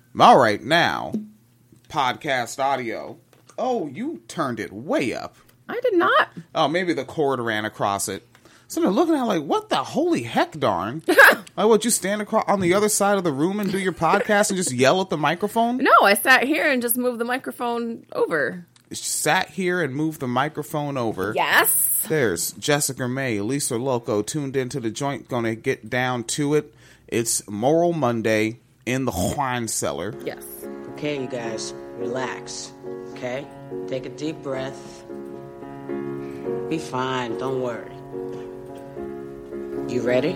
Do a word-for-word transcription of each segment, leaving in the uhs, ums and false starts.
All right, now, podcast audio. Oh, you turned it way up. I did not. Oh, maybe the cord ran across it. So they're looking at it like, what the holy heck darn? Like, what, you stand across on the other side of the room and do your podcast and just yell at the microphone? No, I sat here and just moved the microphone over. Sat here and moved the microphone over. Yes. There's Jessica May, Lisa Loco, tuned into the joint, gonna get down to it. It's Moral Monday in the wine cellar. Yes. Okay, you guys, relax. Okay? Take a deep breath. Be fine, don't worry. You ready?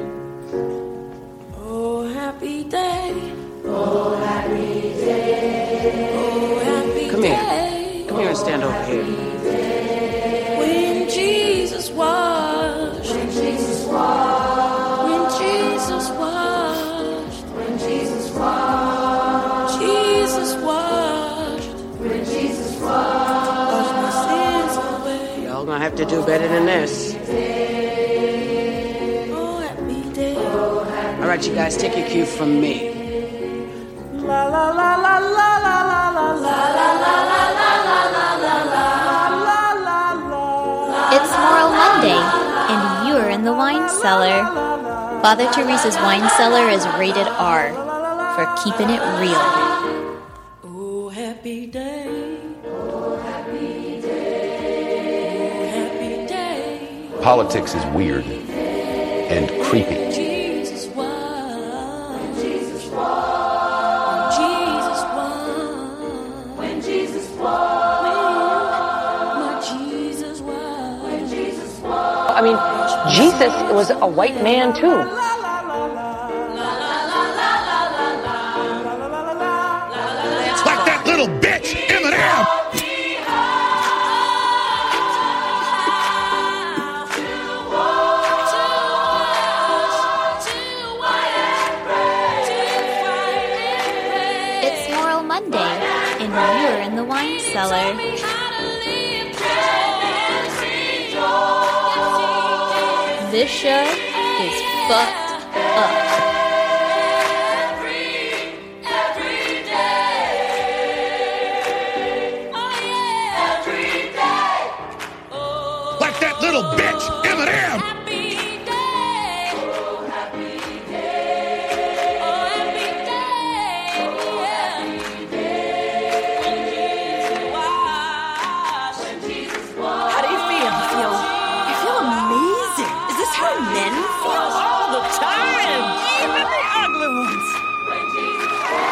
Oh, happy day. Oh, happy day. Oh, happy Come day. here. Come here and stand over here. When Jesus washed. When Jesus washed. When Jesus washed. When Jesus washed. Jesus washed. When Jesus washed. Washed my sins away. Y'all gonna have to do better than this. Oh, happy day. All right, you guys, take your cue from me. La la la la la la la la la la la la la la la la. It's Moral Monday, and you're in the wine cellar. Father Teresa's wine cellar is rated R for keeping it real. Oh, happy day. Oh, happy day. Oh, happy day. Politics is weird and creepy. Jesus won. Jesus won. Jesus won. When Jesus won. When Jesus won. When Jesus won. I mean, Jesus was a white man too. Like that little bitch, Eminem! It's Moral Monday, and you're in the wine cellar. This show is fucked up. Like that little bitch, Eminem! How do you feel? I feel, I feel amazing. Is this how men feel all the time? Even the ugly ones.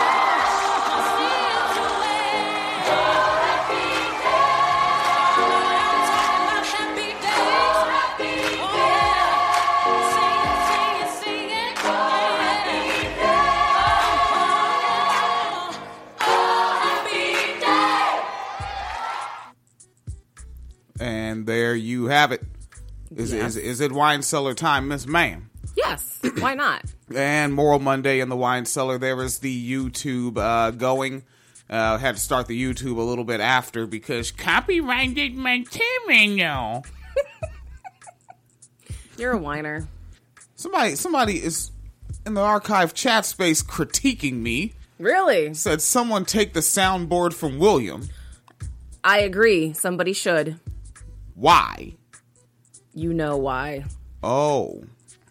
And there you have it. Is, Yes. is, is it wine cellar time, Miss Ma'am? Yes. Why not? And Moral Monday in the wine cellar. There is the YouTube uh, going. Uh, had to start the YouTube a little bit after because copyrighted material. You're a whiner. Somebody, somebody is in the archive chat space critiquing me. Really? Said someone take the soundboard from William. I agree. Somebody should. Why? You know why. Oh.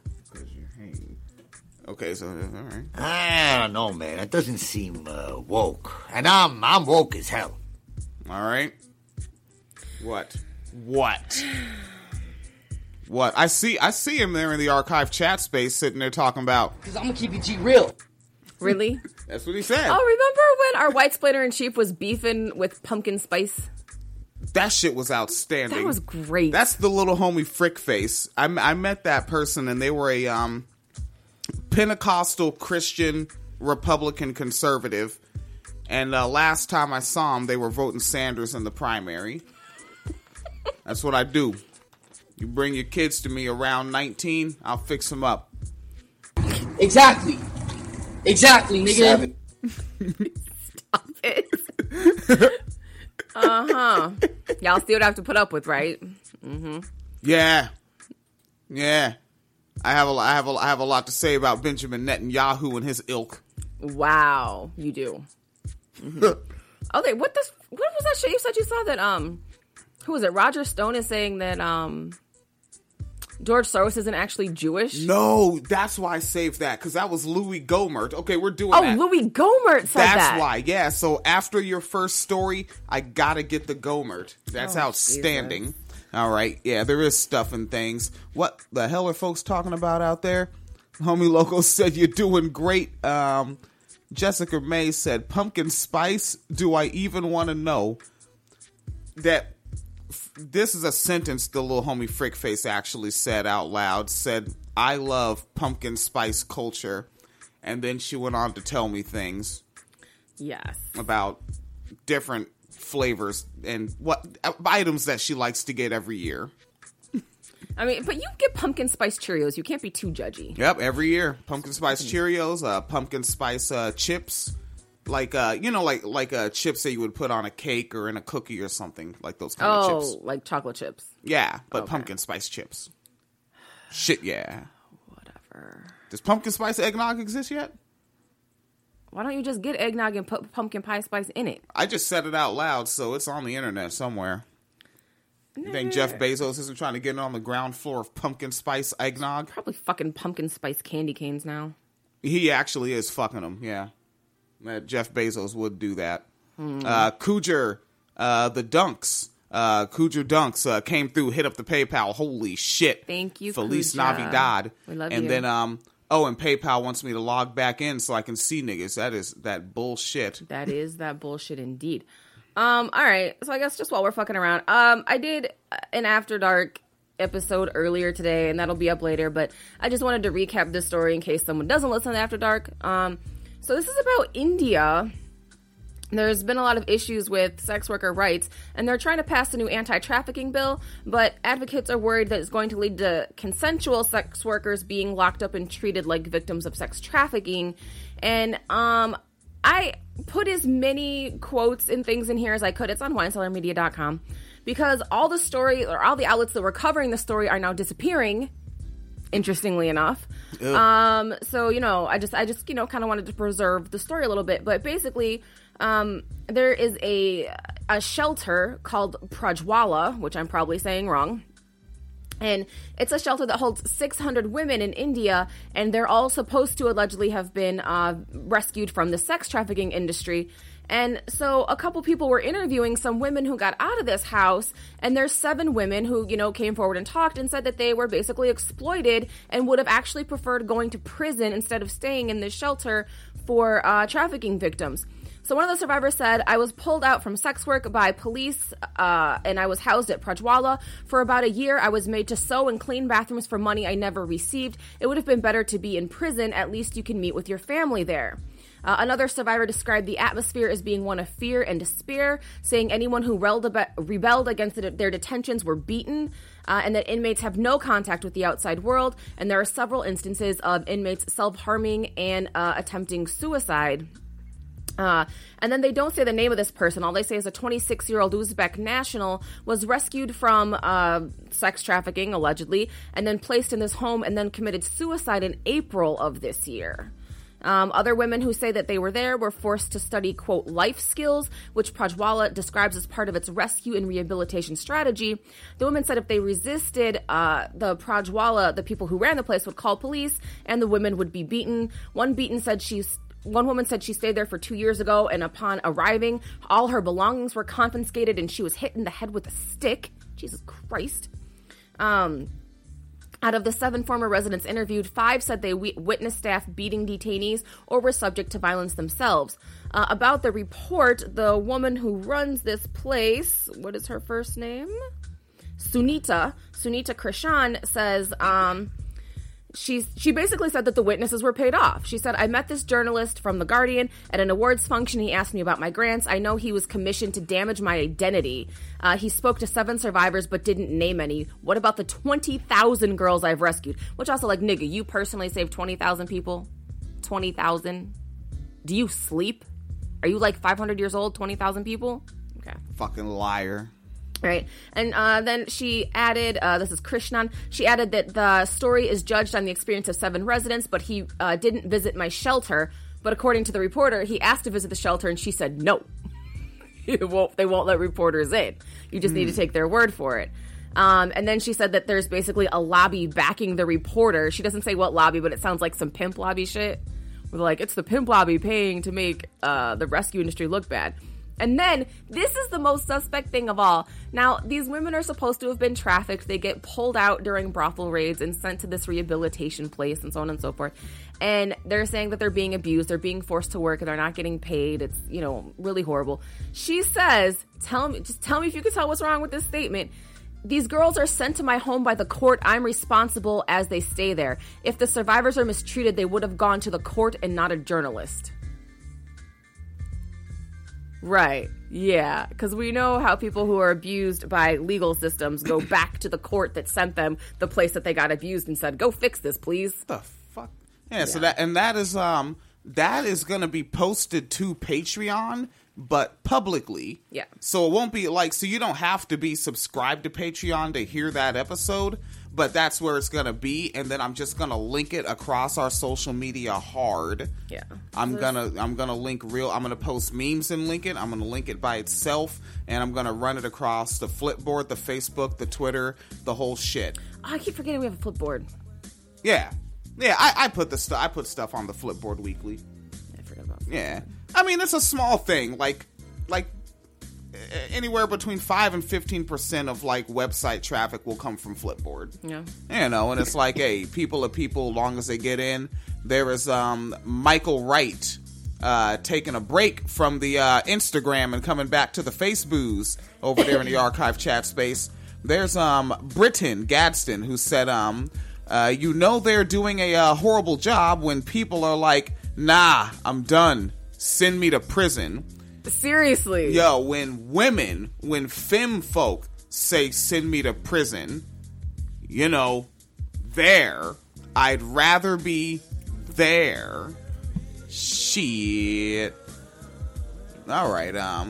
Okay, so all right. I don't know, man. That doesn't seem uh, woke, and I'm I'm woke as hell. All right. What? What? What? I see. I see him there in the archive chat space, sitting there talking about. Because I'm going to keep it G real. Really? That's what he said. Oh, remember when our white splitter in chief was beefing with pumpkin spice? That shit was outstanding. That was great. That's the little homie Frick Face. I, I met that person, and they were a um, Pentecostal Christian Republican conservative. And uh, last time I saw them, they were voting Sanders in the primary. That's what I do. You bring your kids to me around nineteen, I'll fix them up. Exactly. Exactly, nigga. Stop it. Uh-huh. Y'all still have to put up with, right? Mm-hmm. Yeah. Yeah. I have a, I have a, I have a lot to say about Benjamin Netanyahu and his ilk. Wow, you do. Mm-hmm. Oh, wait, what this? What was that shit you said you saw that? Um, who was it? Roger Stone is saying that um, George Soros isn't actually Jewish. No, that's why I saved that, because that was Louis Gohmert. Okay, we're doing oh, that. Oh, Louis Gohmert said that's that. That's why, yeah. So after your first story, I gotta get the Gohmert. That's oh, outstanding. Jesus. All right, yeah, there is stuff and things. What the hell are folks talking about out there? Homie Loco said you're doing great. Um, Jessica May said, pumpkin spice, do I even want to know? That f- this is a sentence the little homie Frickface actually said out loud. Said, I love pumpkin spice culture. And then she went on to tell me things. Yes. About different flavors and what uh, items that she likes to get every year. I mean, but you get pumpkin spice Cheerios. You can't be too judgy. Yep, every year. Pumpkin spice Cheerios, uh, pumpkin spice uh, chips. Like, uh, you know, like like uh, chips that you would put on a cake or in a cookie or something. Like those kind oh, of chips. Oh, like chocolate chips. Yeah, but okay. Pumpkin spice chips. Shit, yeah. Whatever. Does pumpkin spice eggnog exist yet? Why don't you just get eggnog and put pumpkin pie spice in it? I just said it out loud, so it's on the internet somewhere. You think Jeff Bezos isn't trying to get on the ground floor of pumpkin spice eggnog? Probably fucking pumpkin spice candy canes now. He actually is fucking them, yeah. That Jeff Bezos would do that. Hmm. Uh, Cooger, uh, the Dunks, uh, Cooger Dunks uh, came through, hit up the PayPal. Holy shit. Thank you, Feliz Cooger. Navidad. We love and you. then, um, oh, and PayPal wants me to log back in so I can see niggas. That is that bullshit. That is that bullshit indeed. Um, all right, so I guess just while we're fucking around, um, I did an After Dark episode earlier today, and that'll be up later, but I just wanted to recap this story in case someone doesn't listen to After Dark. Um, so this is about India. There's been a lot of issues with sex worker rights, and they're trying to pass a new anti-trafficking bill, but advocates are worried that it's going to lead to consensual sex workers being locked up and treated like victims of sex trafficking. And, um... I put as many quotes and things in here as I could. It's on wine cellar media dot com because all the story or all the outlets that were covering the story are now disappearing. Interestingly enough. Ugh. Um, so, you know, I just, I just, you know, kind of wanted to preserve the story a little bit. But basically, um, there is a, a shelter called Prajwala, which I'm probably saying wrong. And it's a shelter that holds six hundred women in India, and they're all supposed to allegedly have been uh, rescued from the sex trafficking industry. And so a couple people were interviewing some women who got out of this house, and there's seven women who, you know, came forward and talked and said that they were basically exploited and would have actually preferred going to prison instead of staying in this shelter for uh, trafficking victims. So one of the survivors said, I was pulled out from sex work by police uh, and I was housed at Prajwala. For about a year, I was made to sew and clean bathrooms for money I never received. It would have been better to be in prison. At least you can meet with your family there. Uh, another survivor described the atmosphere as being one of fear and despair, saying anyone who rebelled against their detentions were beaten, uh, and that inmates have no contact with the outside world. And there are several instances of inmates self-harming and uh, attempting suicide. Uh, and then they don't say the name of this person. All they say is a twenty-six-year-old Uzbek national was rescued from uh, sex trafficking, allegedly, and then placed in this home and then committed suicide in April of this year. Um, other women who say that they were there were forced to study, quote, life skills, which Prajwala describes as part of its rescue and rehabilitation strategy. The women said if they resisted, uh, the Prajwala, the people who ran the place, would call police and the women would be beaten. One beaten said she's One woman said she stayed there for two years ago, and upon arriving, all her belongings were confiscated, and she was hit in the head with a stick. Jesus Christ. Um, out of the seven former residents interviewed, five said they w- witnessed staff beating detainees or were subject to violence themselves. Uh, about the report, the woman who runs this place, what is her first name? Sunita. Sunita Krishan says, um... She's, she basically said that the witnesses were paid off. She said, I met this journalist from The Guardian at an awards function. He asked me about my grants. I know he was commissioned to damage my identity. Uh, he spoke to seven survivors but didn't name any. What about the twenty thousand girls I've rescued? Which also, like, nigga, you personally saved twenty thousand people? twenty thousand? Do you sleep? Are you like five hundred years old, twenty thousand people? Okay. Fucking liar. Right. And uh, then she added, uh, this is Krishnan, she added that the story is judged on the experience of seven residents, but he uh, didn't visit my shelter. But according to the reporter, he asked to visit the shelter and she said no. It won't, they won't let reporters in. You just mm. need to take their word for it. Um, and then she said that there's basically a lobby backing the reporter. She doesn't say what lobby, but it sounds like some pimp lobby shit. We're like, it's the pimp lobby paying to make uh, the rescue industry look bad. And then, this is the most suspect thing of all. Now, these women are supposed to have been trafficked. They get pulled out during brothel raids and sent to this rehabilitation place and so on and so forth. And they're saying that they're being abused. They're being forced to work and they're not getting paid. It's, you know, really horrible. She says, tell me, just tell me if you can tell what's wrong with this statement. These girls are sent to my home by the court. I'm responsible as they stay there. If the survivors are mistreated, they would have gone to the court and not a journalist. Right. Yeah. Because we know how people who are abused by legal systems go back to the court that sent them the place that they got abused and said, go fix this, please. What the fuck? Yeah, yeah. So that, and that is, um, that is going to be posted to Patreon, but publicly. Yeah. So it won't be like, so you don't have to be subscribed to Patreon to hear that episode, but that's where it's going to be. And then I'm just going to link it across our social media hard. Yeah. I'm going to, I'm going to link real, I'm going to post memes and link it. I'm going to link it by itself and I'm going to run it across the Flipboard, the Facebook, the Twitter, the whole shit. Oh, I keep forgetting we have a Flipboard. Yeah. Yeah. I, I put the stuff, I put stuff on the Flipboard weekly. I forgot about that. Yeah. I mean, it's a small thing. Like, like anywhere between five and fifteen percent of like website traffic will come from Flipboard. Yeah. You know, and it's like, hey, people are people. Long as they get in. There is um Michael Wright uh, taking a break from the uh, Instagram and coming back to the Faceboos over there in the archive chat space. There's um Britton Gadsden who said um uh, you know they're doing a uh, horrible job when people are like, nah, I'm done. Send me to prison. Seriously. Yo, when women, when femme folk say send me to prison, you know, there, I'd rather be there. Shit. All right, um...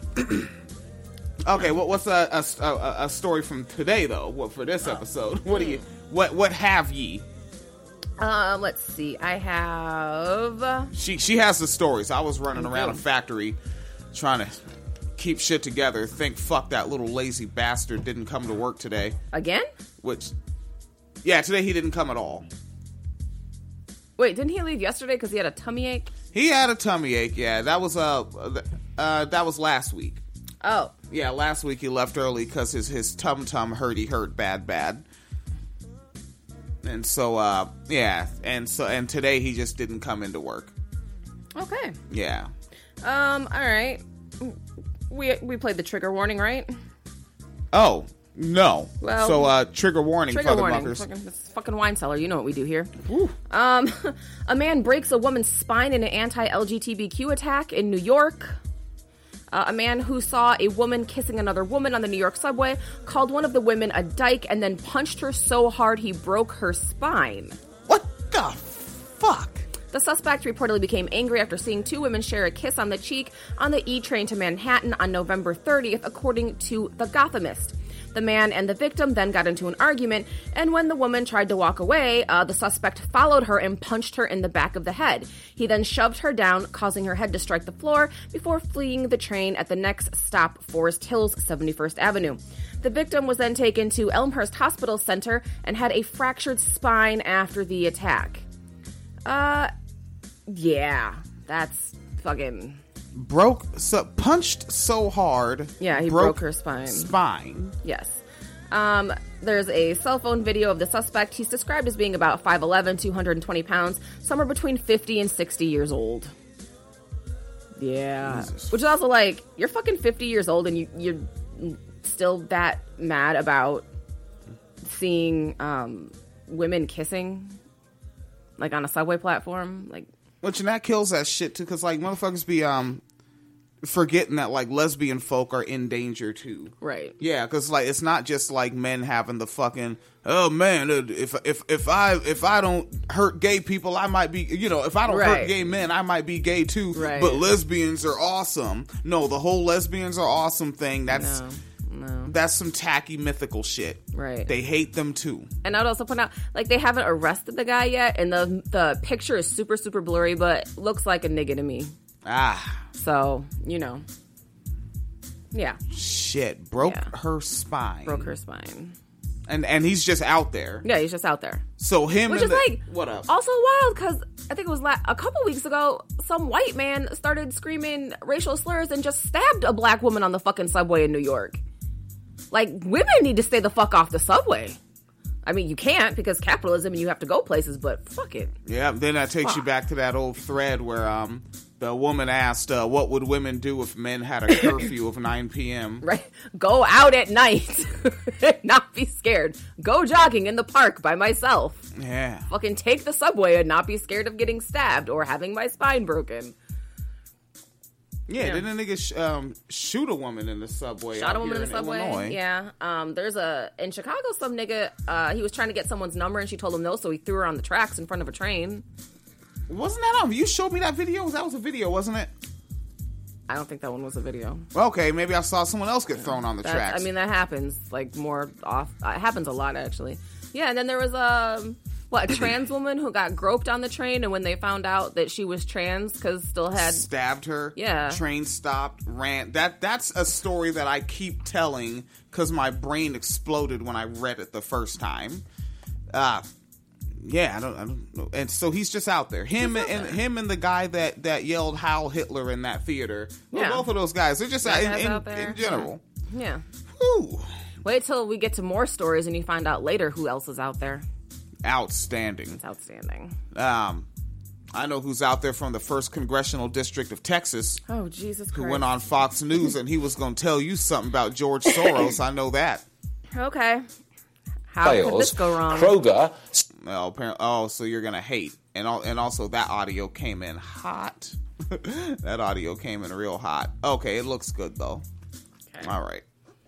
okay, what, what's a, a, a story from today, though? What for this episode? What do you... What, what have ye? Uh, let's see. I have... She she has the stories. I was running around a factory trying to keep shit together. Think, fuck, that little lazy bastard didn't come to work today. Again? Which, yeah, today he didn't come at all. Wait, didn't he leave yesterday because he had a tummy ache? He had a tummy ache, yeah. That was, uh, uh, that was last week. Oh. Yeah, last week he left early because his, his tum-tum hurt. He hurt bad, bad. And so, uh, yeah, and so, and today he just didn't come into work. Okay. Yeah. Um, all right. We we played the trigger warning, right? Oh, no. Well, so, uh, trigger warning, trigger warning. Fuckers. Fucking, this fucking wine cellar, you know what we do here. Woo. Um, a man breaks a woman's spine in an anti-L G B T Q attack in New York. Uh, a man who saw a woman kissing another woman on the New York subway called one of the women a dyke and then punched her so hard he broke her spine. What the fuck? The suspect reportedly became angry after seeing two women share a kiss on the cheek on the E train to Manhattan on November thirtieth, according to The Gothamist. The man and the victim then got into an argument, and when the woman tried to walk away, uh, the suspect followed her and punched her in the back of the head. He then shoved her down, causing her head to strike the floor before fleeing the train at the next stop, Forest Hills, seventy-first Avenue. The victim was then taken to Elmhurst Hospital Center and had a fractured spine after the attack. Uh, yeah, that's fucking... Broke, so, punched so hard. Yeah, he broke, broke her spine. Spine. Yes. Um, there's a cell phone video of the suspect. He's described as being about five eleven, two hundred twenty pounds, somewhere between fifty and sixty years old. Yeah. Jesus. Which is also like, you're fucking fifty years old and you, you're still that mad about seeing um, women kissing, like on a subway platform. Like, which, and that kills that shit too, because like motherfuckers be um forgetting that like lesbian folk are in danger too. Right. Yeah, because like it's not just like men having the fucking, oh man, if if if I if I don't hurt gay people, I might be, you know, if I don't right. hurt gay men, I might be gay too. Right. But lesbians are awesome. No, the whole lesbians are awesome thing. That's no. No. That's some tacky mythical shit. Right. They hate them too. And I'd also point out, like, they haven't arrested the guy yet, and the the picture is super, super blurry, but looks like a nigga to me. Ah. So, you know. Yeah. Shit. Broke Yeah. her spine. Broke her spine. And and he's just out there. Yeah, he's just out there. So him Which and is the, like, what up? also wild, because I think it was la- a couple weeks ago, some white man started screaming racial slurs and just stabbed a black woman on the fucking subway in New York. Like, women need to stay the fuck off the subway. I mean, you can't because capitalism and you have to go places, but fuck it. Yeah, then that takes Fuck. you back to that old thread where um the woman asked, uh, what would women do if men had a curfew of nine p.m.? Right? Go out at night. Not be scared. Go jogging in the park by myself. Yeah. Fucking take the subway and not be scared of getting stabbed or having my spine broken. Yeah, Yeah. didn't a nigga sh- um, shoot a woman in the subway? Shot out a woman in here the subway. Illinois? Yeah. Um, there's a in Chicago. Some nigga. Uh, he was trying to get someone's number, and she told him no, so he threw her on the tracks in front of a train. Wasn't that on? You showed me that video. That was a video, wasn't it? I don't think that one was a video. Okay, maybe I saw someone else get thrown on the That's, tracks. I mean, that happens like more off. Uh, it happens a lot actually. Yeah, and then there was a what a trans woman who got groped on the train, and when they found out that she was trans, because still had stabbed her. Yeah. Train stopped, ran. That that's a story that I keep telling because my brain exploded when I read it the first time. Uh yeah, I don't, I don't know. And so he's just out there. Him out and there. him and the guy that that yelled "Heil Hitler" in that theater. Well, Yeah. both of those guys. They're just That in, guy's in, out there. in general. yeah. Whew. Wait till we get to more stories, and you find out later who else is out there. Outstanding. It's outstanding. Um, I know who's out there from the first congressional district of Texas. Oh Jesus Christ! Who went on Fox News and he was going to tell you something about George Soros. I know that. Okay. How could this go wrong? Kroger. Oh, apparently, oh, so you're gonna hate, and all, and also that audio came in hot. That audio came in real hot. Okay, it looks good though. Okay. All right,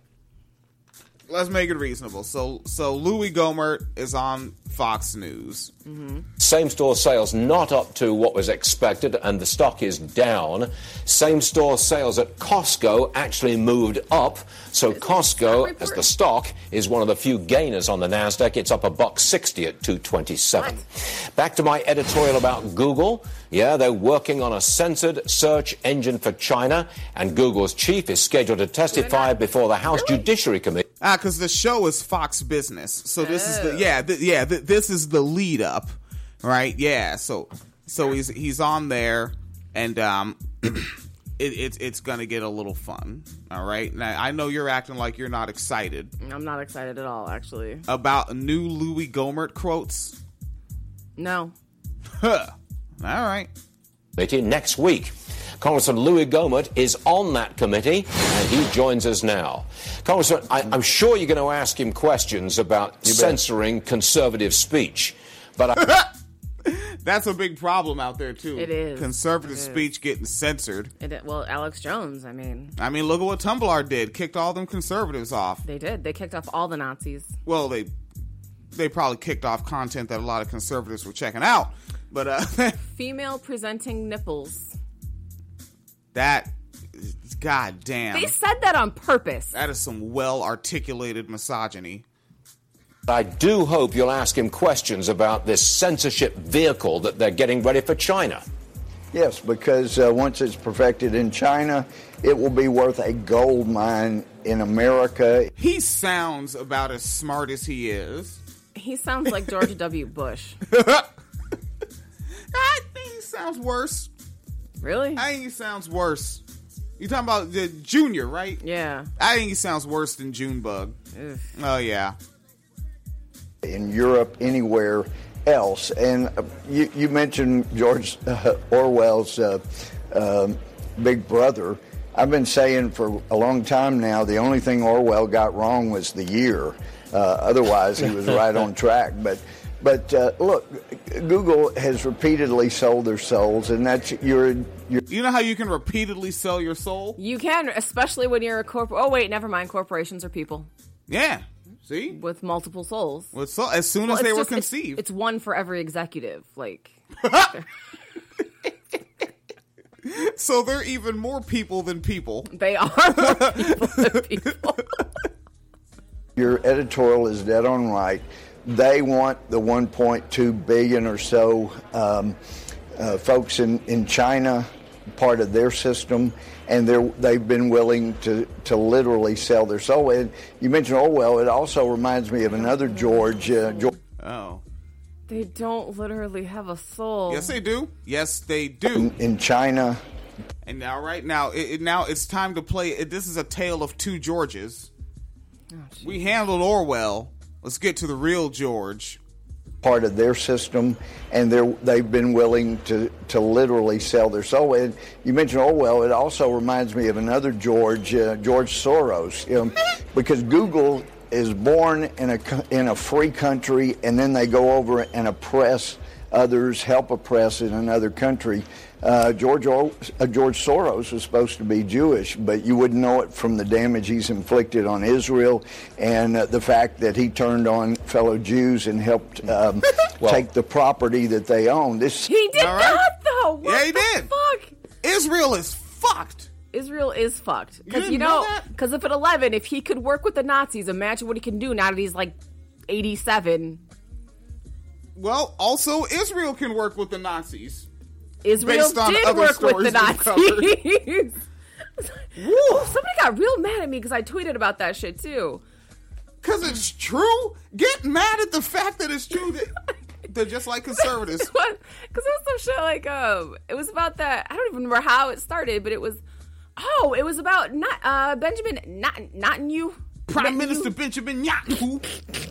let's make it reasonable. So, so Louis Gohmert is on Fox News. Mm-hmm. Same-store sales not up to what was expected, and the stock is down. Same-store sales at Costco actually moved up. So Costco, as the stock, is one of the few gainers on the NASDAQ. It's up a buck sixty at two twenty-seven. Back to my editorial about Google. Yeah, they're working on a censored search engine for China, and Google's chief is scheduled to testify before the House Really? Judiciary Committee. Ah, because the show is Fox Business, so this is the yeah, th- yeah. Th- this is the lead up, right? Yeah. So, so he's he's on there, and um, it, it's it's gonna get a little fun. All right. Now I know you're acting like you're not excited I'm not excited at all, actually. about new Louis Gohmert quotes. No. Huh. All right. Committee next week. Congressman Louis Gohmert is on that committee, and he joins us now. Congressman, I, I'm sure you're going to ask him questions about censoring conservative speech, but I, That's a big problem out there too. It is. Conservative It is. speech getting censored. It, well, Alex Jones, I mean, I mean, look at what Tumblr did. Kicked all them conservatives off. they did. They kicked off all the Nazis. Well, they they probably kicked off content that a lot of conservatives were checking out. But uh, Female presenting nipples. that, god damn, They said that on purpose. that is some well articulated misogyny. I do hope you'll ask him questions about this censorship vehicle that they're getting ready for China. Yes, because uh, once it's perfected in China, it will be worth a gold mine in America. He sounds about as smart as he is. He sounds like George W. Bush. I think he sounds worse. Really? I think he sounds worse. You talking about the Junior, right? Yeah. I think he sounds worse than Junebug. Ugh. Oh yeah. In Europe, anywhere else. And uh, you, you mentioned George uh, Orwell's uh, um, Big Brother. I've been saying for a long time now, the only thing Orwell got wrong was the year. Uh, otherwise, he was right on track. But, but uh, look, Google has repeatedly sold their souls, and that's your. your You know how you can repeatedly sell your soul? You can, especially when you're a corp. Oh wait, never mind. Corporations are people Yeah. See? with multiple souls. Well, so, as soon Well, as it's they were just- it's- conceived. It's, one for every executive. Like, So they're even more people than people. they are more people than people. Your editorial is dead on right. They want the one point two billion or so um, uh, folks in, in China part of their system, and they're, they've been willing to, to literally sell their soul. And you mentioned Orwell. It also reminds me of another George. Uh, George oh. They don't literally have a soul. Yes, they do. Yes, they do. In, in China. And now, right now, it, it, now it's time to play. It, this is a tale of two Georges. Oh, we handled Orwell. Let's get to the real George. Part of their system, and they're, they've been willing to, to literally sell their soul. And you mentioned Orwell. It also reminds me of another George, uh, George Soros, you know, because Google is born in a in a free country, and then they go over and oppress others, help oppress in another country. Uh, George uh, George Soros was supposed to be Jewish, but you wouldn't know it from the damage he's inflicted on Israel and uh, the fact that he turned on fellow Jews and helped um, well, take the property that they own. This he did right? not, though. What yeah, he the did. Fuck. Israel is fucked. Israel is fucked because you, you know know because if at eleven, if he could work with the Nazis, imagine what he can do now that he's like eighty-seven. Well, also Israel can work with the Nazis. Israel did work with the Nazis. Oh, somebody got real mad at me because I tweeted about that shit too. Because it's true? Get mad at the fact that it's true that they're just like conservatives. Because it was some shit like, um, it was about that, I don't even remember how it started, but it was, oh, it was about not, uh, Benjamin, not, not you. Prime Minister Benjamin Netanyahu.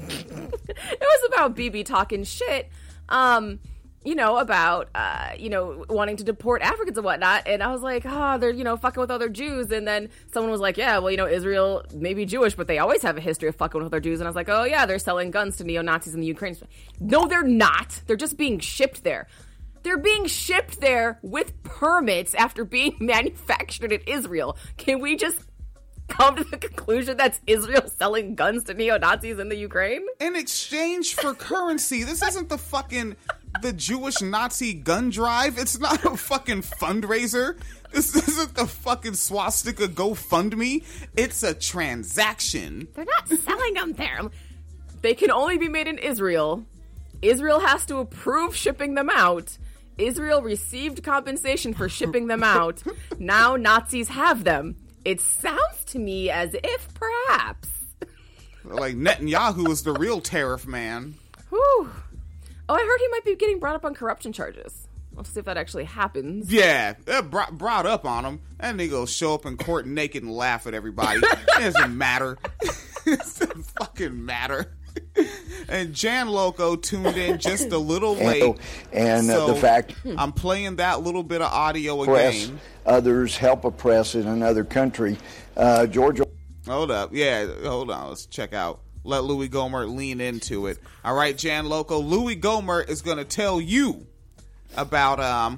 It was about Bibi talking shit. Um, you know, about, uh, you know, wanting to deport Africans and whatnot. And I was like, oh, they're, you know, fucking with other Jews. And then someone was like, yeah, well, you know, Israel may be Jewish, but they always have a history of fucking with other Jews. And I was like, oh, yeah, they're selling guns to neo-Nazis in the Ukraine. No, they're not. They're just being shipped there. They're being shipped there with permits after being manufactured in Israel. Can we just come to the conclusion that's Israel selling guns to neo-Nazis in the Ukraine? In exchange for currency. This isn't the fucking... the Jewish Nazi gun drive. It's not a fucking fundraiser. This isn't the fucking swastika GoFundMe. It's a transaction. They're not selling them there. They can only be made in Israel. Israel has to approve shipping them out. Israel received compensation for shipping them out. Now Nazis have them. It sounds to me as if perhaps like Netanyahu is the real tariff man. Whew. Oh, I heard he might be getting brought up on corruption charges. Let's see if that actually happens. Yeah, brought, brought up on him. And they go show up in court naked and laugh at everybody. It doesn't matter. It doesn't fucking matter. And Jan Loco tuned in just a little late. And uh, so the fact... I'm playing that little bit of audio press, again. Others help oppress in another country. Uh, George... Hold up. Yeah, hold on. Let's check out. Let Louis Gohmert lean into it. All right, Jan Loco. Louis Gohmert is going to tell you about um,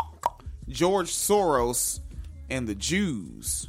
George Soros and the Jews.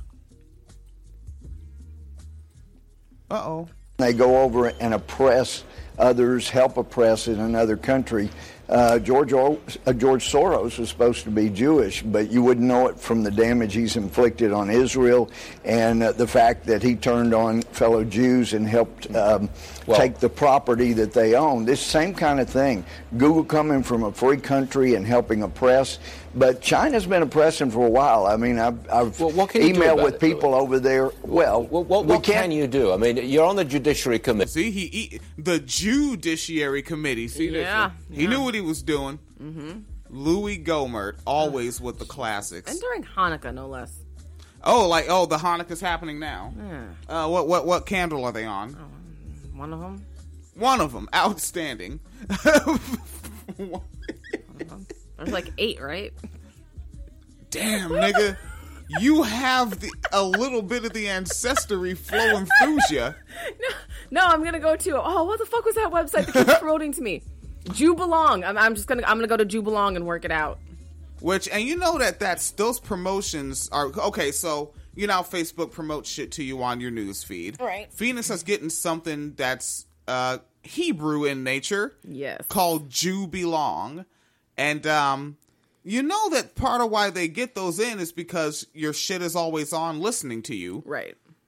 Uh-oh. They go over and oppress others, help oppress in another country. Uh, George uh, George Soros was supposed to be Jewish, but you wouldn't know it from the damage he's inflicted on Israel and uh, the fact that he turned on fellow Jews and helped um, well, take the property that they own. This same kind of thing. Google coming from a free country and helping oppress. But China's been oppressing for a while. I mean, I've, I've well, what can you emailed do with it, people Louis? over there. Well, well what, what can you do? I mean, you're on the Judiciary Committee. See, he, he the Judiciary Committee. See, yeah, he yeah. he knew what he was doing. Mm-hmm. Louis Gohmert, always with the classics, and during Hanukkah, no less. Oh, like oh, the Hanukkah's happening now. Yeah. Uh, what what what candle are they on? Oh, one of them. One of them, outstanding. One of them. There's like eight, right? Damn, nigga. You have the, a little bit of the ancestry flowing through you. No, no, I'm gonna go to. Oh, what the fuck was that website that keeps promoting to me? Jubelong. I'm, I'm just gonna. I'm gonna go to Jubelong and work it out. Which, and you know that that's those promotions are okay. So you know how Facebook promotes shit to you on your news feed, right? Phoenix is getting something that's uh, Hebrew in nature, yes, called Jubelong, and um. You know that part of why they get those in is because your shit is always on listening to you. Right.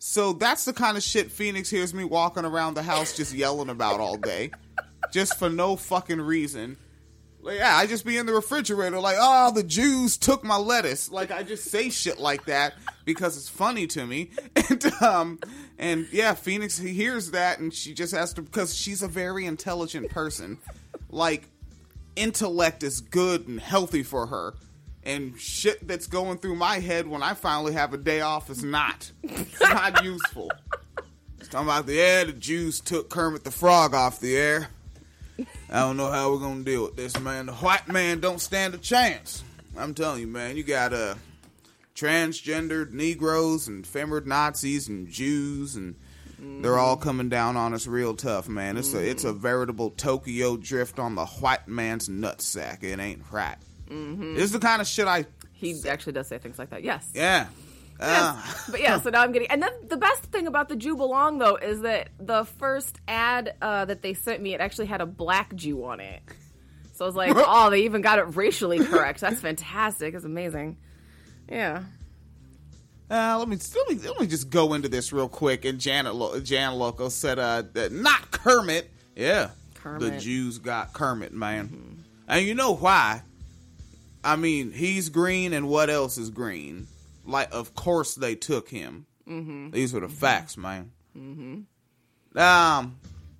So that's the kind of shit Phoenix hears me walking around the house just yelling about all day. Just for no fucking reason. Like, yeah, I just be in the refrigerator like, oh, the Jews took my lettuce. Like, I just say shit like that because it's funny to me. And, um, and yeah, Phoenix hears that and she just has to, because she's a very intelligent person. Like, intellect is good and healthy for her. And shit that's going through my head when I finally have a day off is not. It's not useful. It's talking about the air, the Jews took Kermit the Frog off the air. I don't know how we're going to deal with this, man. The white man don't stand a chance. I'm telling you, man. You got uh, transgendered Negroes and femored Nazis and Jews, and mm. they're all coming down on us real tough, man. It's, mm. a, it's a veritable Tokyo drift on the white man's nutsack. It ain't right. Mm-hmm. This is the kind of shit I... He actually does say things like that, yes. Yeah. Uh. Yes. But yeah, so now I'm getting... And then the best thing about the Jew Belong, though, is that the first ad uh, that they sent me, it actually had a black Jew on it. So I was like, oh, they even got it racially correct. That's fantastic. It's amazing. Yeah. Uh, let me let me let me just go into this real quick. And Janet Lo- Jan Loco said, uh, that not Kermit. Yeah. Kermit. The Jews got Kermit, man. Mm-hmm. And you know why? I mean, he's green, and what else is green? Like, of course they took him. Mm-hmm. These were the mm-hmm. facts, man. Mm-hmm. Um,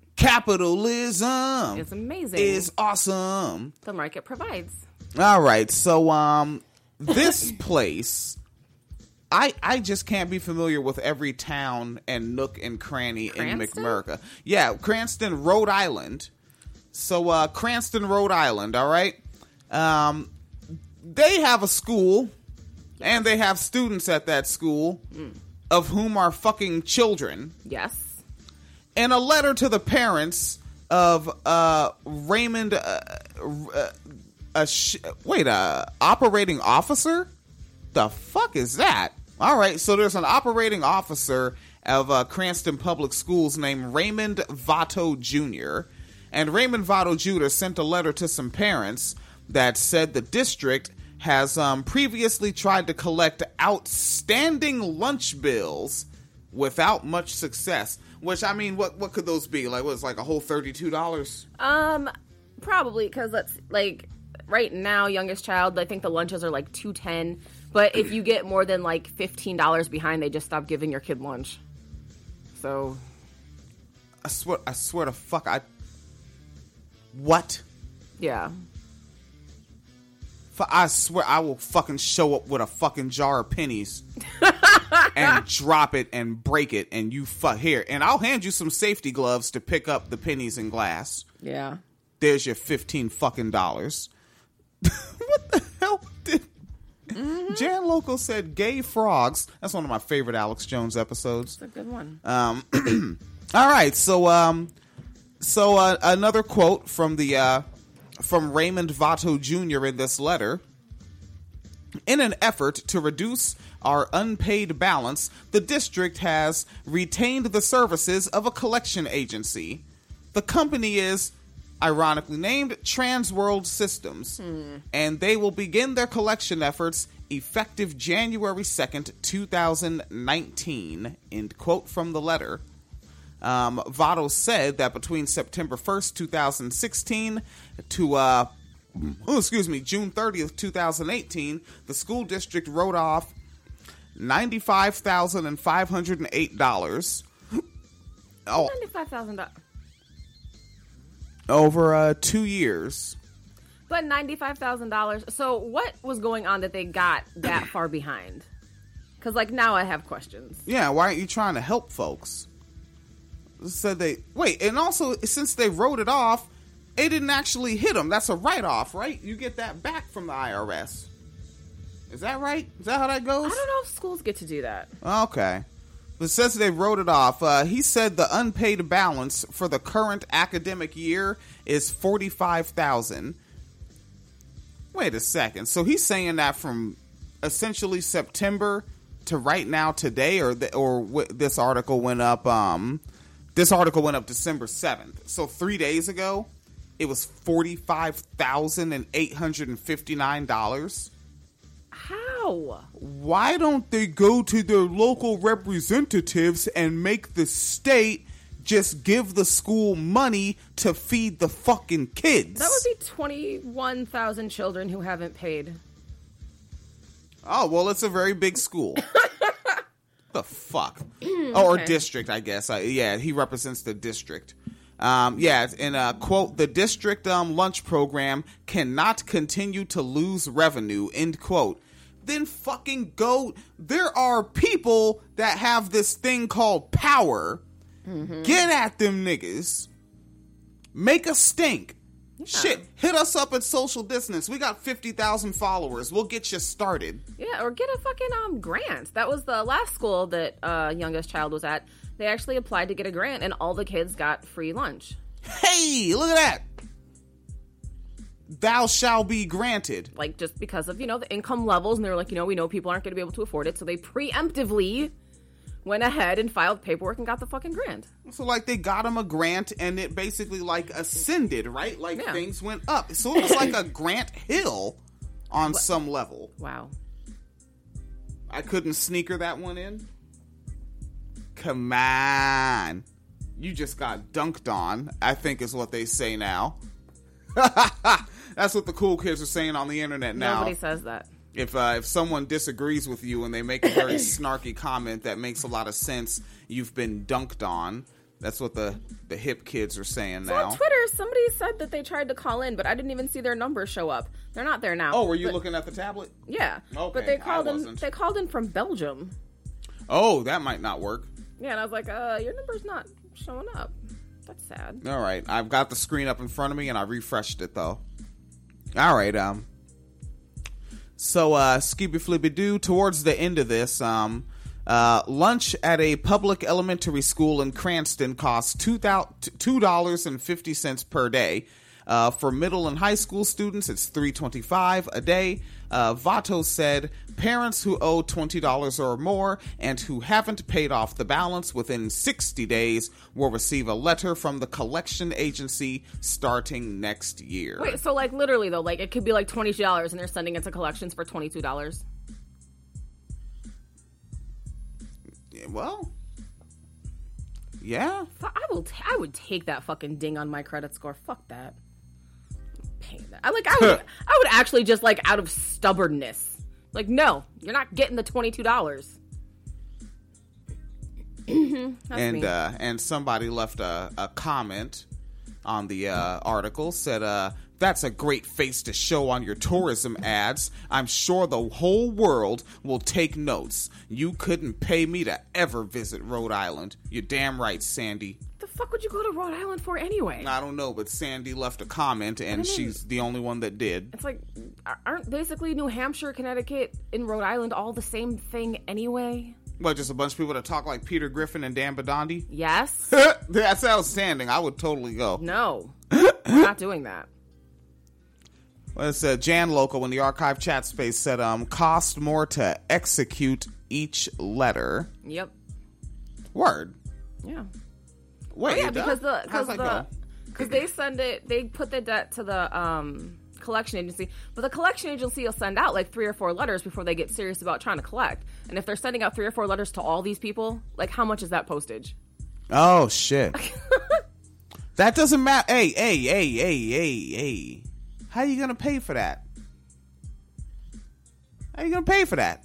capitalism. It's amazing. It's awesome. The market provides. All right, so um, this place, I I just can't be familiar with every town and nook and cranny Cranston? in McMurrica. Yeah, Cranston, Rhode Island. So uh, Cranston, Rhode Island. All right. Um, they have a school. And they have students at that school, mm. of whom are fucking children. Yes. And a letter to the parents of uh, Raymond, uh, uh, a sh- wait, a operating officer? The fuck is that? All right, so there's an operating officer of uh, Cranston Public Schools named Raymond Votto Junior And Raymond Votto Junior sent a letter to some parents that said the district has um, previously tried to collect outstanding lunch bills without much success. Which, I mean, what what could those be? Like, what, it's like a whole thirty-two dollars? Um, probably, because let's, like, right now, youngest child, I think the lunches are like two ten. But if you get more than, like, fifteen dollars behind, they just stop giving your kid lunch. So... I swear, I swear to fuck, I... What? Yeah. I swear I will fucking show up with a fucking jar of pennies and drop it and break it, and you fuck here. And I'll hand you some safety gloves to pick up the pennies in glass. Yeah. There's your fifteen fucking dollars. What the hell did... Mm-hmm. Jan Loco said gay frogs. That's one of my favorite Alex Jones episodes. It's a good one. Um, all right, so um, so uh, another quote from the... Uh, From Raymond Votto Junior in this letter. In an effort to reduce our unpaid balance, the district has retained the services of a collection agency. The company is, ironically named, Transworld Systems, hmm. and they will begin their collection efforts effective January second, twenty nineteen. End quote from the letter. Um, Votto said that between September first, twenty sixteen to, uh, oh, excuse me, June thirtieth, twenty eighteen, the school district wrote off ninety-five thousand five hundred eight dollars. Oh, ninety-five thousand dollars. Over uh, two years. But ninety-five thousand dollars. So what was going on that they got that far behind? Because, like, now I have questions. Yeah, why aren't you trying to help folks? Said they wait, and also since they wrote it off, it didn't actually hit them. That's a write-off, right? You get that back from the I R S. Is that right? Is that how that goes? I don't know if schools get to do that. Okay, but since they wrote it off, uh, he said the unpaid balance for the current academic year is forty-five thousand. Wait a second. So he's saying that from essentially September to right now today, or the, or w- this article went up. Um. This article went up December seventh. So three days ago, it was forty-five thousand eight hundred fifty-nine dollars. How? How? Why don't they go to their local representatives and make the state just give the school money to feed the fucking kids? That would be twenty-one thousand children who haven't paid. Oh, well, it's a very big school. The fuck? Oh, or Okay. district, I guess. Uh, yeah, he represents the district. Um, yeah, in a quote, the district um, lunch program cannot continue to lose revenue, end quote. Then fucking go. There are people that have this thing called power. Mm-hmm. Get at them niggas. Make a stink. Yeah. Shit, hit us up at Social Distance. We got fifty thousand followers. We'll get you started. Yeah, or get a fucking um grant. That was the last school that uh youngest child was at. They actually applied to get a grant, and all the kids got free lunch. Hey, look at that. Thou shall be granted. Like, just because of, you know, the income levels, and they were like, you know, we know people aren't going to be able to afford it, so they preemptively went ahead and filed paperwork and got the fucking grant. So, like, they got him a grant, and it basically, like, ascended, right? Like, Yeah. things went up. So it was like a Grant Hill on What? some level. Wow. I couldn't sneaker that one in. Come on. You just got dunked on, I think is what they say now. That's what the cool kids are saying on the internet now. Nobody says that. If uh, if someone disagrees with you and they make a very snarky comment that makes a lot of sense, you've been dunked on. That's what the, the hip kids are saying So now. on Twitter, somebody said that they tried to call in, but I didn't even see their number show up. They're not there now. Oh, were you But- looking at the tablet? Yeah. Okay, But they called I in. wasn't. They called in from Belgium. Oh, that might not work. Yeah, and I was like, uh, your number's not showing up. That's sad. All right, I've got the screen up in front of me and I refreshed it though. All right, um, so uh, Skibby Flippy Doo. Towards the end of this, um, uh, lunch at a public elementary school in Cranston costs two two dollars and fifty cents per day. Uh, for middle and high school students, it's three twenty five a day. Uh, Vato said parents who owe twenty dollars or more and who haven't paid off the balance within sixty days will receive a letter from the collection agency starting next year. Wait, so like literally though, like it could be like twenty dollars and they're sending it to collections for twenty-two dollars. Well, yeah. I will. T- I would take that fucking ding on my credit score. Fuck that. Pay that. I like. I would. I would actually just like out of stubbornness. Like, no, you're not getting the twenty-two dollars. and me. uh, and somebody left a, a comment on the uh, article, said, uh, "That's a great face to show on your tourism ads. I'm sure the whole world will take notes. You couldn't pay me to ever visit Rhode Island. You're damn right, Sandy." The fuck would you go to Rhode Island for anyway? I don't know, but Sandy left a comment, and I mean, she's the only one that did. It's like, aren't basically New Hampshire, Connecticut, and Rhode Island all the same thing anyway? What, just a bunch of people that talk like Peter Griffin and Dan Badandi? Yes. That's outstanding. I would totally go. No, we're not doing that. Well, it's uh, Jan Local in the archive chat space said, um, cost more to execute each letter. Yep. Word. Yeah. Wait, oh, yeah, it because does? the How's because that the go? because they send it, they put the debt to the um collection agency, but the collection agency will send out like three or four letters before they get serious about trying to collect. And if they're sending out three or four letters to all these people, like how much is that postage? Oh shit. That doesn't matter. Hey, hey, hey, hey, hey, hey. How you gonna pay for that? How you gonna pay for that?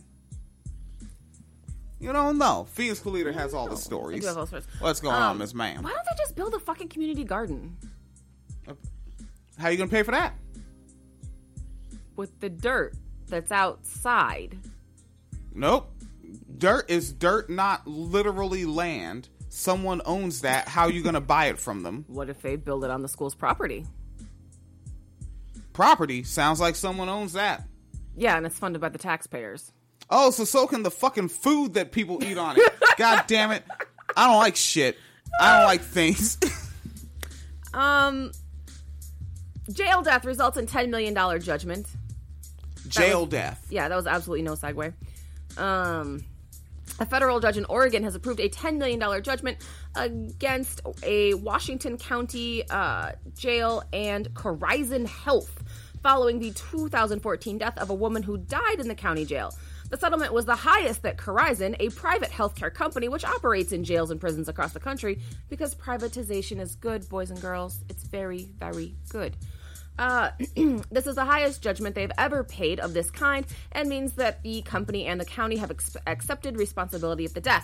You don't know. Phoenix Collider has all the stories. I do have all the stories. What's going Um, on, Miss Ma'am? Why don't they just build a fucking community garden How you gonna pay for that? with the dirt that's outside? Nope. Dirt is dirt, not literally land. Someone owns that. How you gonna buy it from them? What if they build it on the school's property? Property sounds like someone owns that. Yeah, and it's funded by the taxpayers. Oh, so so can the fucking food that people eat on it. God damn it. I don't like shit. I don't like things. Um, jail death results in ten million dollars judgment. Jail was, death. Yeah, that was absolutely no segue. Um, a federal judge in Oregon has approved a ten million dollars judgment against a Washington County uh, jail and Corizon Health following the two thousand fourteen death of a woman who died in the county jail. The settlement was the highest that Corizon, a private healthcare company which operates in jails and prisons across the country, because privatization is good, boys and girls. It's very, very good. Uh, this is the highest judgment they've ever paid of this kind and means that the company and the county have ex- accepted responsibility of the death.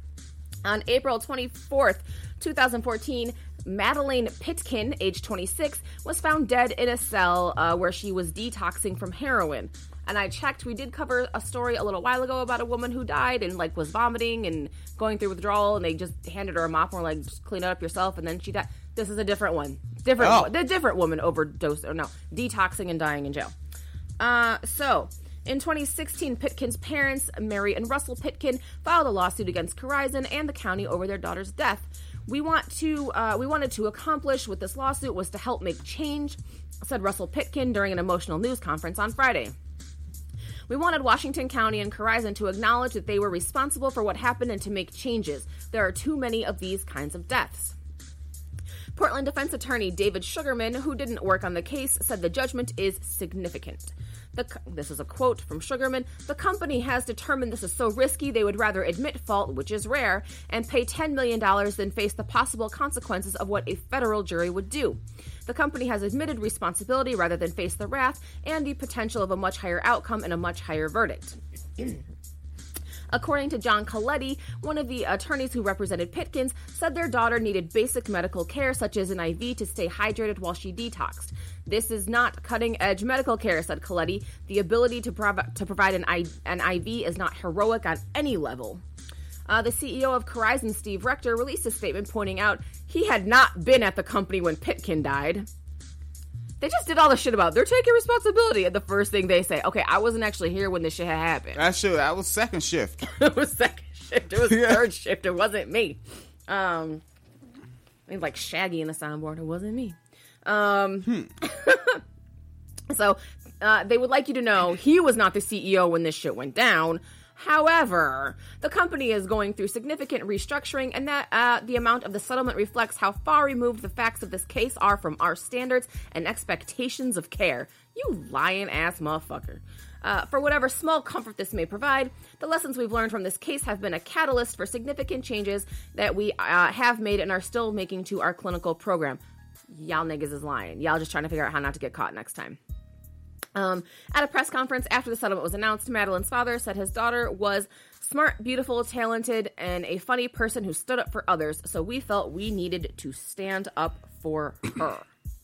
On April twenty-fourth, twenty fourteen, Madeleine Pitkin, age twenty-six, was found dead in a cell uh, where she was detoxing from heroin. And I checked, we did cover a story a little while ago about a woman who died and, like, was vomiting and going through withdrawal, and they just handed her a mop and were like, just clean it up yourself, and then she died. This is a different one. Different, oh. The different woman overdosed, or no, detoxing and dying in jail. Uh, so... In twenty sixteen, Pitkin's parents, Mary and Russell Pitkin, filed a lawsuit against Corizon and the county over their daughter's death. We want to, uh, we wanted to accomplish with this lawsuit was to help make change, said Russell Pitkin during an emotional news conference on Friday. We wanted Washington County and Corizon to acknowledge that they were responsible for what happened and to make changes. There are too many of these kinds of deaths. Portland defense attorney David Sugarman, who didn't work on the case, said the judgment is significant. The, this is a quote from Sugarman. The company has determined this is so risky they would rather admit fault, which is rare, and pay ten million dollars than face the possible consequences of what a federal jury would do. The company has admitted responsibility rather than face the wrath and the potential of a much higher outcome and a much higher verdict. According to John Coletti, one of the attorneys who represented Pitkins, said their daughter needed basic medical care such as an I V to stay hydrated while she detoxed. This is not cutting-edge medical care, said Coletti. The ability to, prov- to provide an, I- an I V is not heroic on any level. Uh, the C E O of Corizon, Steve Rector, released a statement pointing out he had not been at the company when Pitkin died. They just did all the shit about they're taking responsibility, and the first thing they say, okay, I wasn't actually here when this shit had happened. That shit, that was second shift. It was second shift. It was yeah. third shift. It wasn't me. Um, I mean, like Shaggy in the soundboard. It wasn't me. Um, hmm. So uh, they would like you to know he was not the C E O when this shit went down. However, the company is going through significant restructuring, and that uh, the amount of the settlement reflects how far removed the facts of this case are from our standards and expectations of care. You lying-ass motherfucker. Uh, for whatever small comfort this may provide, the lessons we've learned from this case have been a catalyst for significant changes that we uh, have made and are still making to our clinical program. Y'all niggas is lying. Y'all just trying to figure out how not to get caught next time. Um, at a press conference after the settlement was announced, Madeleine's father said his daughter was smart, beautiful, talented, and a funny person who stood up for others, so we felt we needed to stand up for her.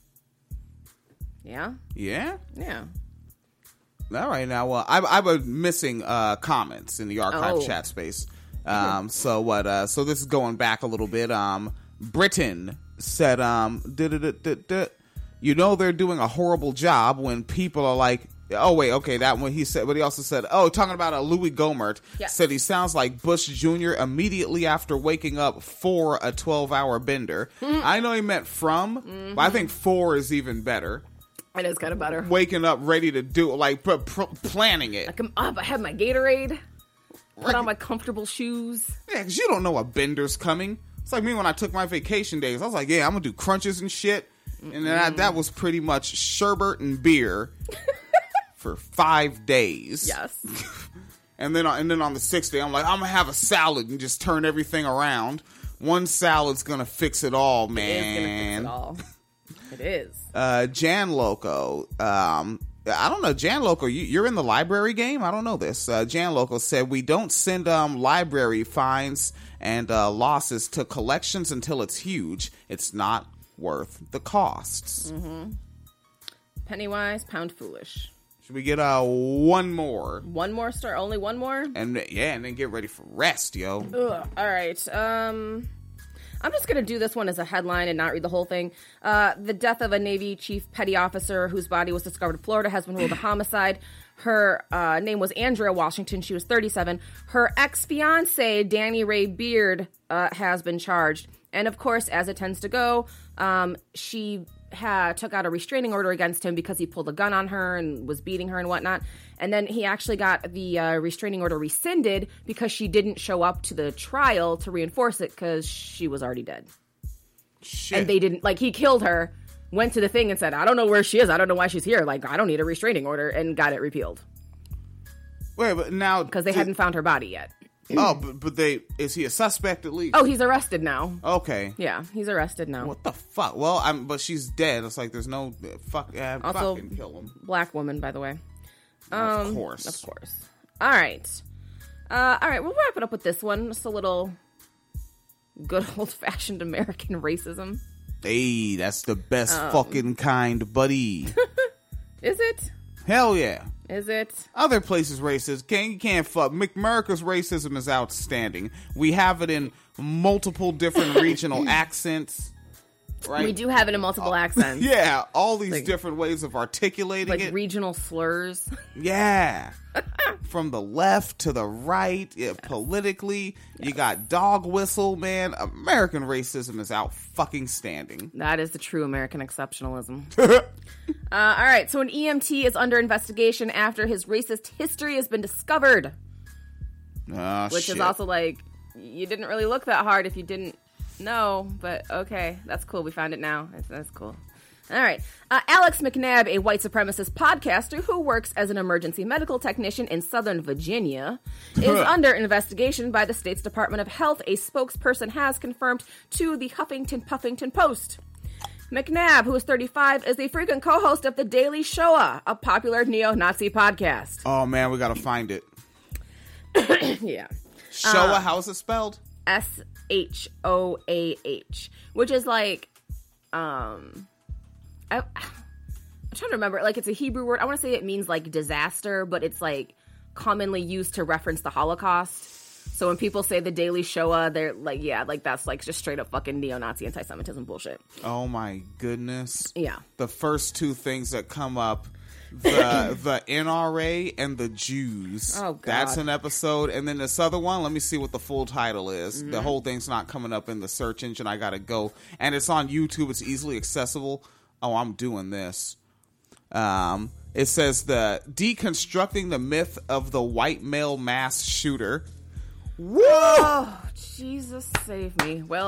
Yeah? Yeah? Yeah. All right, now, well, I, I was missing uh, comments in the archive oh. chat space. Um, so what? Uh, so this is going back a little bit. Um, Britain said, um, you know they're doing a horrible job when people are like, oh wait, okay, that one he said, but he also said, oh, talking about a uh, Louis Gohmert, yeah. said he sounds like Bush Junior immediately after waking up for a twelve-hour bender. Mm-hmm. I know he meant from, mm-hmm. but I think for is even better. It is kind of better. Waking up ready to do it, like pr- pr- planning it. Like I'm up, I have my Gatorade, put right. on my comfortable shoes. Yeah, because you don't know a bender's coming. It's like me when I took my vacation days. I was like, yeah, I'm going to do crunches and shit. And that, that was pretty much sherbet and beer for five days. Yes. and then and then on the sixth day, I'm like, I'm going to have a salad and just turn everything around. One salad's going to fix it all, man. It is going to fix it all. It is. Uh, Jan Loco. Um, I don't know. Jan Loco, you, you're in the library game? I don't know this. Uh, Jan Loco said, we don't send um, library fines and uh, losses to collections until it's huge. It's not worth the costs. Mm-hmm. Penny wise, pound foolish. Should we get uh one more? One more star? Only one more? And yeah, and then get ready for rest, yo. Ugh. All right. Um, I'm just gonna do this one as a headline and not read the whole thing. Uh, the death of a Navy chief petty officer whose body was discovered in Florida has been ruled a homicide. Her uh, name was Andrea Washington. She was thirty-seven. Her ex-fiance, Danny Ray Beard, uh, has been charged. And of course, as it tends to go, um, she ha- took out a restraining order against him because he pulled a gun on her and was beating her and whatnot. And then he actually got the uh, restraining order rescinded because she didn't show up to the trial to reinforce it because she was already dead. Shit. And they didn't, like, he killed her, went to the thing and said, I don't know where she is. I don't know why she's here. Like, I don't need a restraining order, and got it repealed. Wait, but now because they did, hadn't found her body yet. Oh, but, but they is he a suspect at least? Oh, he's arrested now. Okay. Yeah, he's arrested now. What the fuck? Well, I'm but she's dead. It's like there's no fuck. Yeah, also, fucking kill him. Black woman, by the way. Um, of course, of course. All right, uh, all right. We'll wrap it up with this one. Just a little good old fashioned American racism. Hey, that's the best um, fucking kind, buddy. Is it? Hell yeah. Is it? Other places racist. Can't, you can't fuck. America's racism is outstanding. We have it in multiple different regional accents. Right? We do have it in multiple uh, accents. Yeah, all these like, different ways of articulating like it. Like regional slurs. Yeah. From the left to the right, yeah, yes. politically. Yes. You got dog whistle, man. American racism is out fucking standing. That is the true American exceptionalism. uh, all right, so an E M T is under investigation after his racist history has been discovered. Oh, which shit. is also like, you didn't really look that hard if you didn't know, but okay, that's cool. We found it now. That's, that's cool. All right. Uh, Alex McNabb, a white supremacist podcaster who works as an emergency medical technician in Southern Virginia, is under investigation by the state's Department of Health, a spokesperson has confirmed to the Huffington Puffington Post. McNabb, who is thirty-five, is a frequent co-host of The Daily Shoah, a popular neo-Nazi podcast. Oh, man, we gotta find it. Yeah. Shoah, uh, how is it spelled? S H O A H, which is like, um... I, I'm trying to remember, like, it's a Hebrew word. I want to say it means, like, disaster, but it's, like, commonly used to reference the Holocaust. So when people say the Daily Shoah, they're like, yeah, like, that's, like, just straight up fucking neo-Nazi anti-Semitism bullshit. Oh, my goodness. Yeah. The first two things that come up, the the N R A and the Jews. Oh, God. That's an episode. And then this other one, let me see what the full title is. Mm-hmm. The whole thing's not coming up in the search engine. I gotta go. And it's on YouTube. It's easily accessible. Oh, I'm doing this. Um, it says the deconstructing the myth of the white male mass shooter. Woo! Oh, Jesus save me. Well,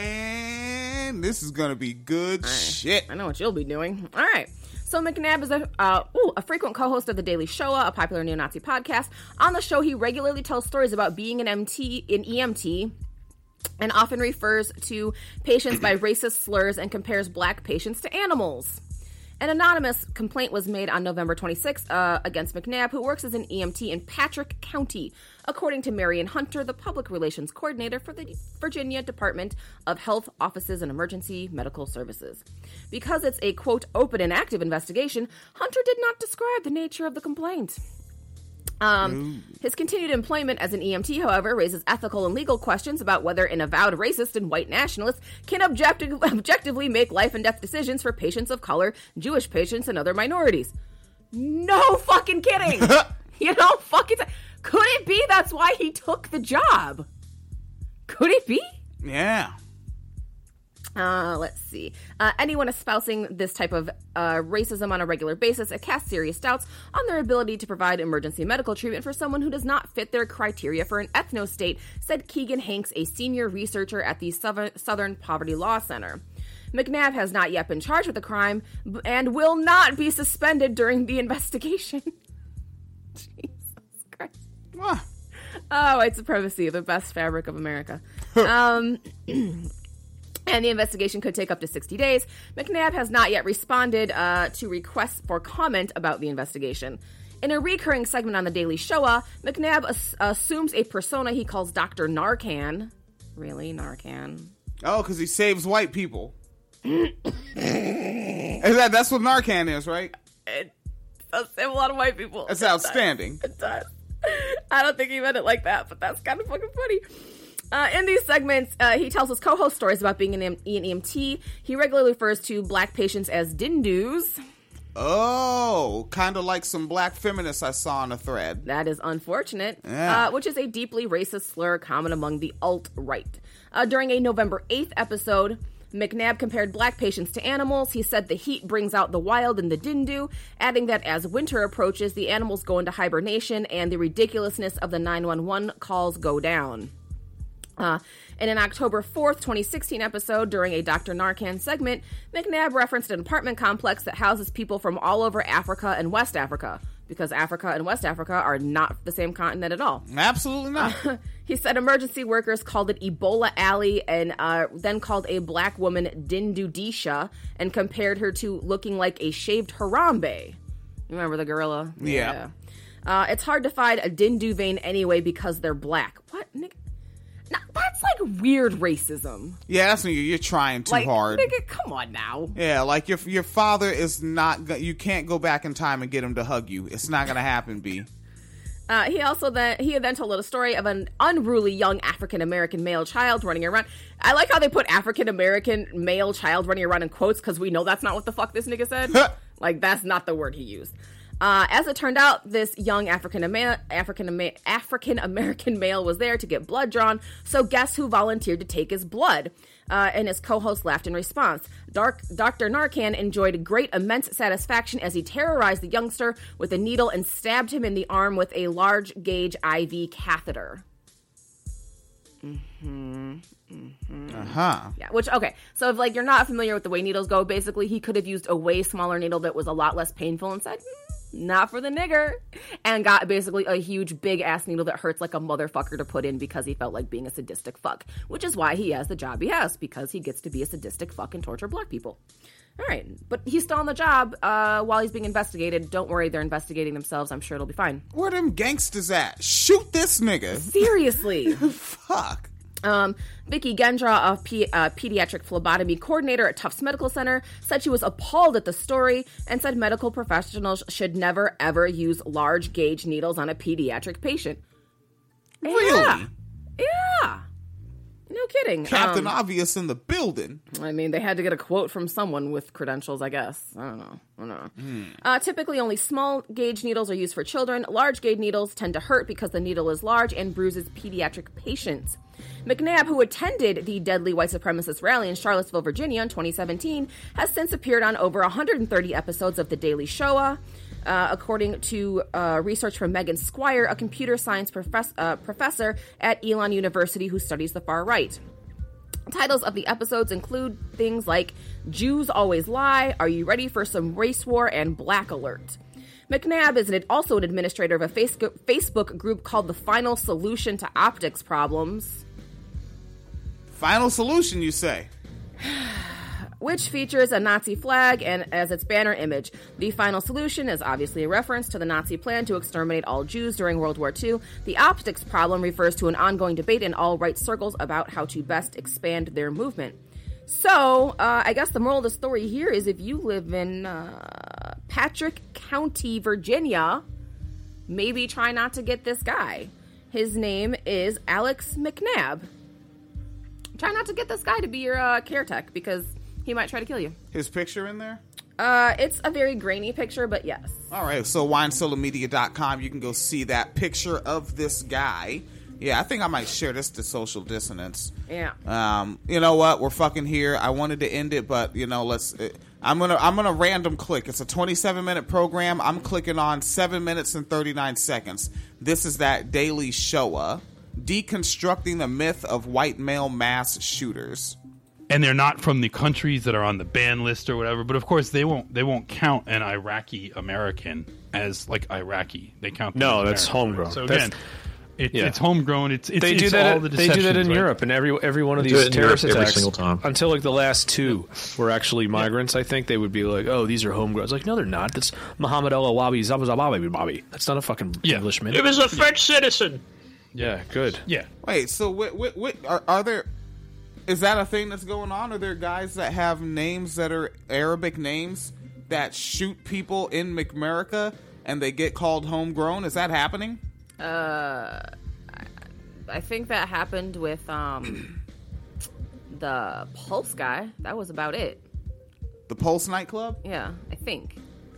man, this is gonna be good right. shit. I know what you'll be doing. All right. So McNabb is a uh, ooh, a frequent co-host of The Daily Shoah, a popular neo-Nazi podcast. On the show, he regularly tells stories about being an M T, an E M T, and often refers to patients by racist slurs and compares black patients to animals. An anonymous complaint was made on November twenty-sixth uh, against McNabb, who works as an E M T in Patrick County, according to Marion Hunter, the public relations coordinator for the Virginia Department of Health Offices and Emergency Medical Services. Because it's a, quote, open and active investigation, Hunter did not describe the nature of the complaint. Um, his continued employment as an E M T, however, raises ethical and legal questions about whether an avowed racist and white nationalist can objective- objectively make life and death decisions for patients of color, Jewish patients, and other minorities. No fucking kidding! You know, fucking... Could it be that's why he took the job? Could it be? Yeah. Uh, let's see. Uh, anyone espousing this type of uh, racism on a regular basis, it casts serious doubts on their ability to provide emergency medical treatment for someone who does not fit their criteria for an ethno-state, said Keegan Hanks, a senior researcher at the Southern Poverty Law Center. McNabb has not yet been charged with the crime and will not be suspended during the investigation. Jesus Christ. What? Oh, white supremacy, the best fabric of America. um... And the investigation could take up to sixty days. McNabb has not yet responded uh, to requests for comment about the investigation. In a recurring segment on The Daily Shoah, McNabb ass- assumes a persona he calls Doctor Narcan. Really? Narcan? Oh, because he saves white people. Is that, that's what Narcan is, right? It does save a lot of white people. That's it outstanding. Does. It does. I don't think he meant it like that, but that's kind of fucking funny. Uh, in these segments, uh, he tells his co-host stories about being an, M- an E M T. He regularly refers to black patients as dindus. Oh, kind of like some black feminists I saw on a thread. That is unfortunate, yeah. uh, which is a deeply racist slur common among the alt-right. Uh, during a November eighth episode, McNabb compared black patients to animals. He said the heat brings out the wild in the dindu, adding that as winter approaches, the animals go into hibernation and the ridiculousness of the nine one one calls go down. Uh, in an October fourth, twenty sixteen episode during a Doctor Narcan segment, McNabb referenced an apartment complex that houses people from all over Africa and West Africa. because Africa and West Africa are not the same continent at all. Absolutely not. Uh, he said emergency workers called it Ebola Alley and uh, then called a black woman Dindudisha and compared her to looking like a shaved Harambe. You remember the gorilla? Yeah. yeah. Uh, it's hard to find a Dindu vein anyway because they're black. What, nigga? Now, that's like weird racism. Yeah, that's when you're, you're trying too like, hard. Nigga, come on now. Yeah, like your your father is not. Go- you can't go back in time and get him to hug you. It's not gonna happen, B. Uh, he also then he then told a story of an unruly young African American male child running around. I like how they put African American male child running around in quotes because we know that's not what the fuck this nigga said. Like that's not the word he used. Uh, as it turned out, this young African Amer- African Amer- African American male was there to get blood drawn. So guess who volunteered to take his blood? Uh, and his co-host laughed in response. Dark, Doctor Narcan enjoyed great immense satisfaction as he terrorized the youngster with a needle and stabbed him in the arm with a large gauge I V catheter. Mm-hmm. Mm-hmm. Uh-huh. Yeah, which, okay, so if, like, you're not familiar with the way needles go, basically, he could have used a way smaller needle that was a lot less painful and said, mm, not for the nigger, and got basically a huge, big-ass needle that hurts like a motherfucker to put in because he felt like being a sadistic fuck, which is why he has the job he has, because he gets to be a sadistic fuck and torture black people. All right, but he's still on the job uh, while he's being investigated. Don't worry, they're investigating themselves. I'm sure it'll be fine. Where them gangsters at? Shoot this nigga. Seriously. Fuck. Um, Vicky Gendra, a pe- uh, pediatric phlebotomy coordinator at Tufts Medical Center, said she was appalled at the story and said medical professionals should never, ever use large gauge needles on a pediatric patient. Really? Yeah. Yeah. No kidding. Captain um, Obvious in the building. I mean, they had to get a quote from someone with credentials, I guess. I don't know. I don't know. Mm. Uh, typically, only small gauge needles are used for children. Large gauge needles tend to hurt because the needle is large and bruises pediatric patients. McNabb, who attended the deadly white supremacist rally in Charlottesville, Virginia in twenty seventeen, has since appeared on over one hundred thirty episodes of The Daily Show. Uh, according to uh, research from Megan Squire, a computer science profess- uh, professor at Elon University who studies the far right. Titles of the episodes include things like Jews Always Lie, Are You Ready for Some Race War, and Black Alert. McNabb is an, also an administrator of a Facebook, Facebook group called The Final Solution to Optics Problems. Final Solution, you say? Which features a Nazi flag and as its banner image. The Final Solution is obviously a reference to the Nazi plan to exterminate all Jews during World War Two. The optics problem refers to an ongoing debate in alt-right circles about how to best expand their movement. So, uh, I guess the moral of the story here is if you live in uh, Patrick County, Virginia, maybe try not to get this guy. His name is Alex McNabb. Try not to get this guy to be your uh, care tech because he might try to kill you. His picture in there? Uh, it's a very grainy picture, but yes. All right, so wine solo media dot com, you can go see that picture of this guy. Yeah, I think I might share this to Social Dissonance. Yeah. Um, you know what? We're fucking here. I wanted to end it, but you know, let's. Uh, I'm gonna I'm gonna random click. It's a twenty-seven minute program. I'm clicking on seven minutes and thirty-nine seconds. This is that Daily Showa, deconstructing the myth of white male mass shooters. And they're not from the countries that are on the ban list or whatever. But of course, they won't they won't count an Iraqi American as like Iraqi. They count. Them no, as that's American. homegrown. So That's- again. It, Yeah. It's homegrown. It's, it's they do it's that. all At, the they do that in deceptions, right? Europe, and every every one of They do these it in terrorist Europe every attacks single time. until like the last two were actually migrants. I think they would be like, "Oh, these are homegrown." It's like, no, they're not. That's Muhammad El Awabi Zabazababi Bobby. That's not a fucking Yeah. Englishman. It was a French citizen. Yeah, good. Yeah. Wait, so wait, wait, wait, are, are there? Is that a thing that's going on? Are there guys that have names that are Arabic names that shoot people in McAmerica and they get called homegrown? Is that happening? Uh, I, I think that happened with um the Pulse guy. That was about it. The Pulse nightclub? Yeah, I think.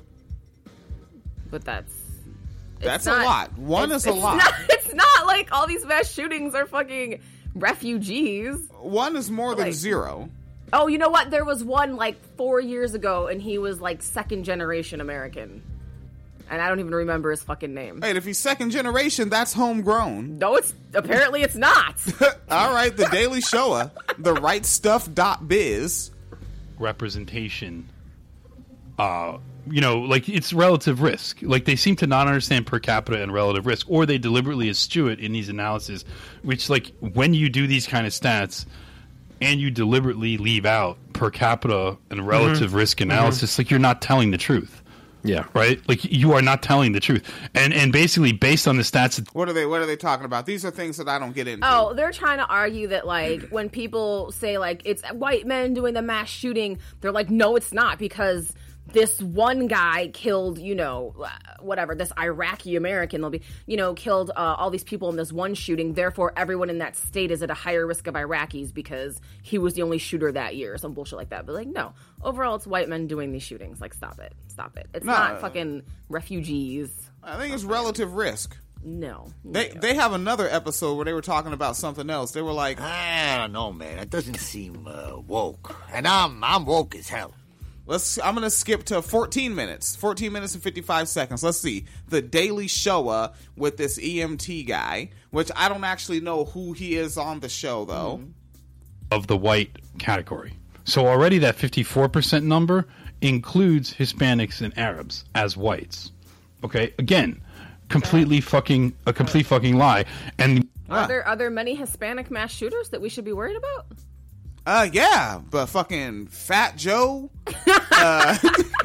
But that's it's That's not- a lot. One it's- is a it's lot. Not, it's not like all these mass shootings are fucking refugees. One is more than Like- zero. Oh, you know what? There was one like four years ago, and he was like second generation American. And I don't even remember his fucking name. Wait, if he's second generation, that's homegrown. No, it's apparently it's not. All right, the Daily Showa, the right stuff dot biz. Representation uh, you know, like it's relative risk. Like they seem to not understand per capita and relative risk, or they deliberately eschew it in these analyses. Which, like, when you do these kind of stats and you deliberately leave out per capita and relative mm-hmm. risk analysis, mm-hmm. like you're not telling the truth. Yeah, right. Like you are not telling the truth, and and basically based on the stats. What are they? What are they talking about? These are things that I don't get into. Oh, they're trying to argue that like when people say like it's white men doing the mass shooting, they're like, no, it's not, because this one guy killed, you know, whatever, this Iraqi American, they'll be, you know, killed uh, all these people in this one shooting. Therefore, everyone in that state is at a higher risk of Iraqis because he was the only shooter that year or some bullshit like that. But like, no, overall, it's white men doing these shootings. Like, stop it. Stop it. It's no, not fucking refugees. I think it's relative risk. No. They no. they have another episode where they were talking about something else. They were like, I don't know, man. That doesn't seem uh, woke. And I'm I'm woke as hell. Let's. I'm gonna skip to fourteen minutes. fourteen minutes and fifty-five seconds. Let's see the Daily Showa with this E M T guy, which I don't actually know who he is on the show though. Mm-hmm. Of the white category, so already that fifty-four percent number includes Hispanics and Arabs as whites. Okay, again, completely fucking a complete fucking lie. And are there are there many Hispanic mass shooters that we should be worried about? Uh, yeah, but fucking Fat Joe, uh,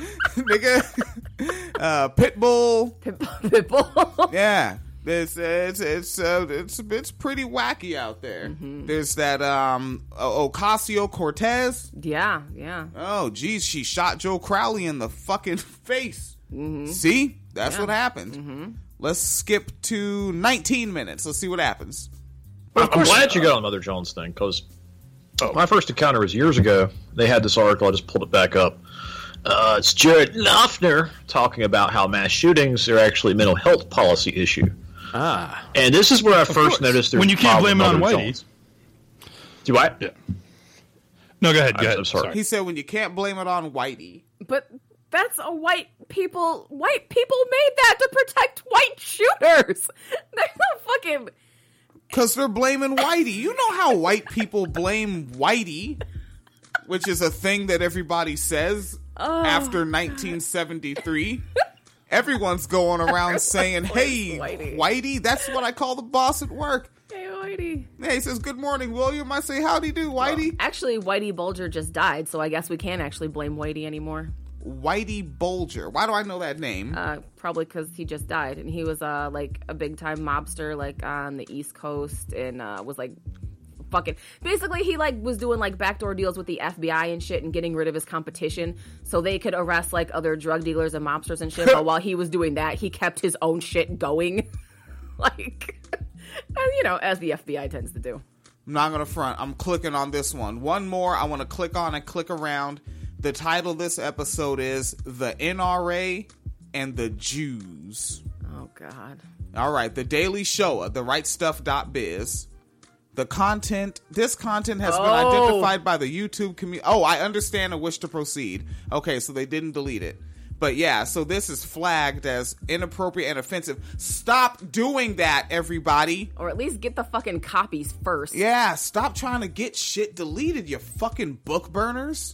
nigga, uh, Pitbull, Pitbull, yeah, it's it's it's uh, it's it's pretty wacky out there. Mm-hmm. There's that um Ocasio Cortez, yeah, yeah. Oh, geez, she shot Joe Crowley in the fucking face. Mm-hmm. See, that's yeah. what happened. Mm-hmm. Let's skip to nineteen minutes. Let's see what happens. I'm glad you got on Mother Jones thing, because oh. my first encounter was years ago. They had this article. I just pulled it back up. Uh, it's Jared Loughner talking about how mass shootings are actually a mental health policy issue. Ah. And this is where I first course. noticed there's when you can't blame it on Whitey. Do I? Yeah. No, go ahead. Go I'm, ahead. I'm sorry. He said when you can't blame it on Whitey. But that's a white people. White people made that to protect white shooters. They're not fucking. Because they're blaming Whitey. You know how white people blame Whitey, which is a thing that everybody says oh, after nineteen seventy-three. Everyone's going around saying, hey, Whitey. Whitey, that's what I call the boss at work. Hey, Whitey. Yeah, he says, good morning, William. I say, howdy do, Whitey. Well, actually, Whitey Bulger just died, so I guess we can't actually blame Whitey anymore. Whitey Bulger. Why do I know that name? Uh, probably because he just died, and he was uh, like a big time mobster, like on the East Coast, and uh, was like fucking. Basically, he like was doing like backdoor deals with the F B I and shit, and getting rid of his competition, so they could arrest like other drug dealers and mobsters and shit. But while he was doing that, he kept his own shit going, like, and, you know, as the F B I tends to do. I'm not gonna front. I'm clicking on this one. One more. I want to click on and click around. The title of this episode is The N R A and the Jews. Oh, God. All right. The Daily Showa, the right stuff dot biz. The content, this content has oh. been identified by the YouTube community. Oh, I understand and wish to proceed. Okay, so they didn't delete it. But yeah, so this is flagged as inappropriate and offensive. Stop doing that, everybody. Or at least get the fucking copies first. Yeah, stop trying to get shit deleted, you fucking book burners.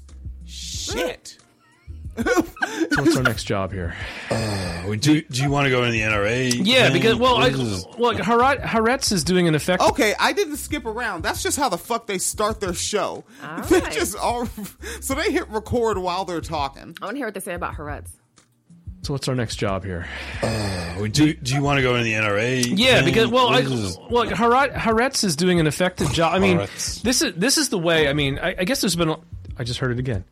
Shit. So what's our next job here? Uh, do, do you want to go in the N R A? Yeah, because, well, I, well Haaretz is doing an effect. Okay, I didn't skip around. That's just how the fuck they start their show. All they right. just all, so they hit record while they're talking. I want to hear what they say about Haaretz. So what's our next job here? Uh, do, do you want to go in the N R A? Yeah, because, well, I, well Haaretz is doing an effective job. I mean, Haaretz. this is this is the way, I mean, I, I guess there's been, a, I just heard it again.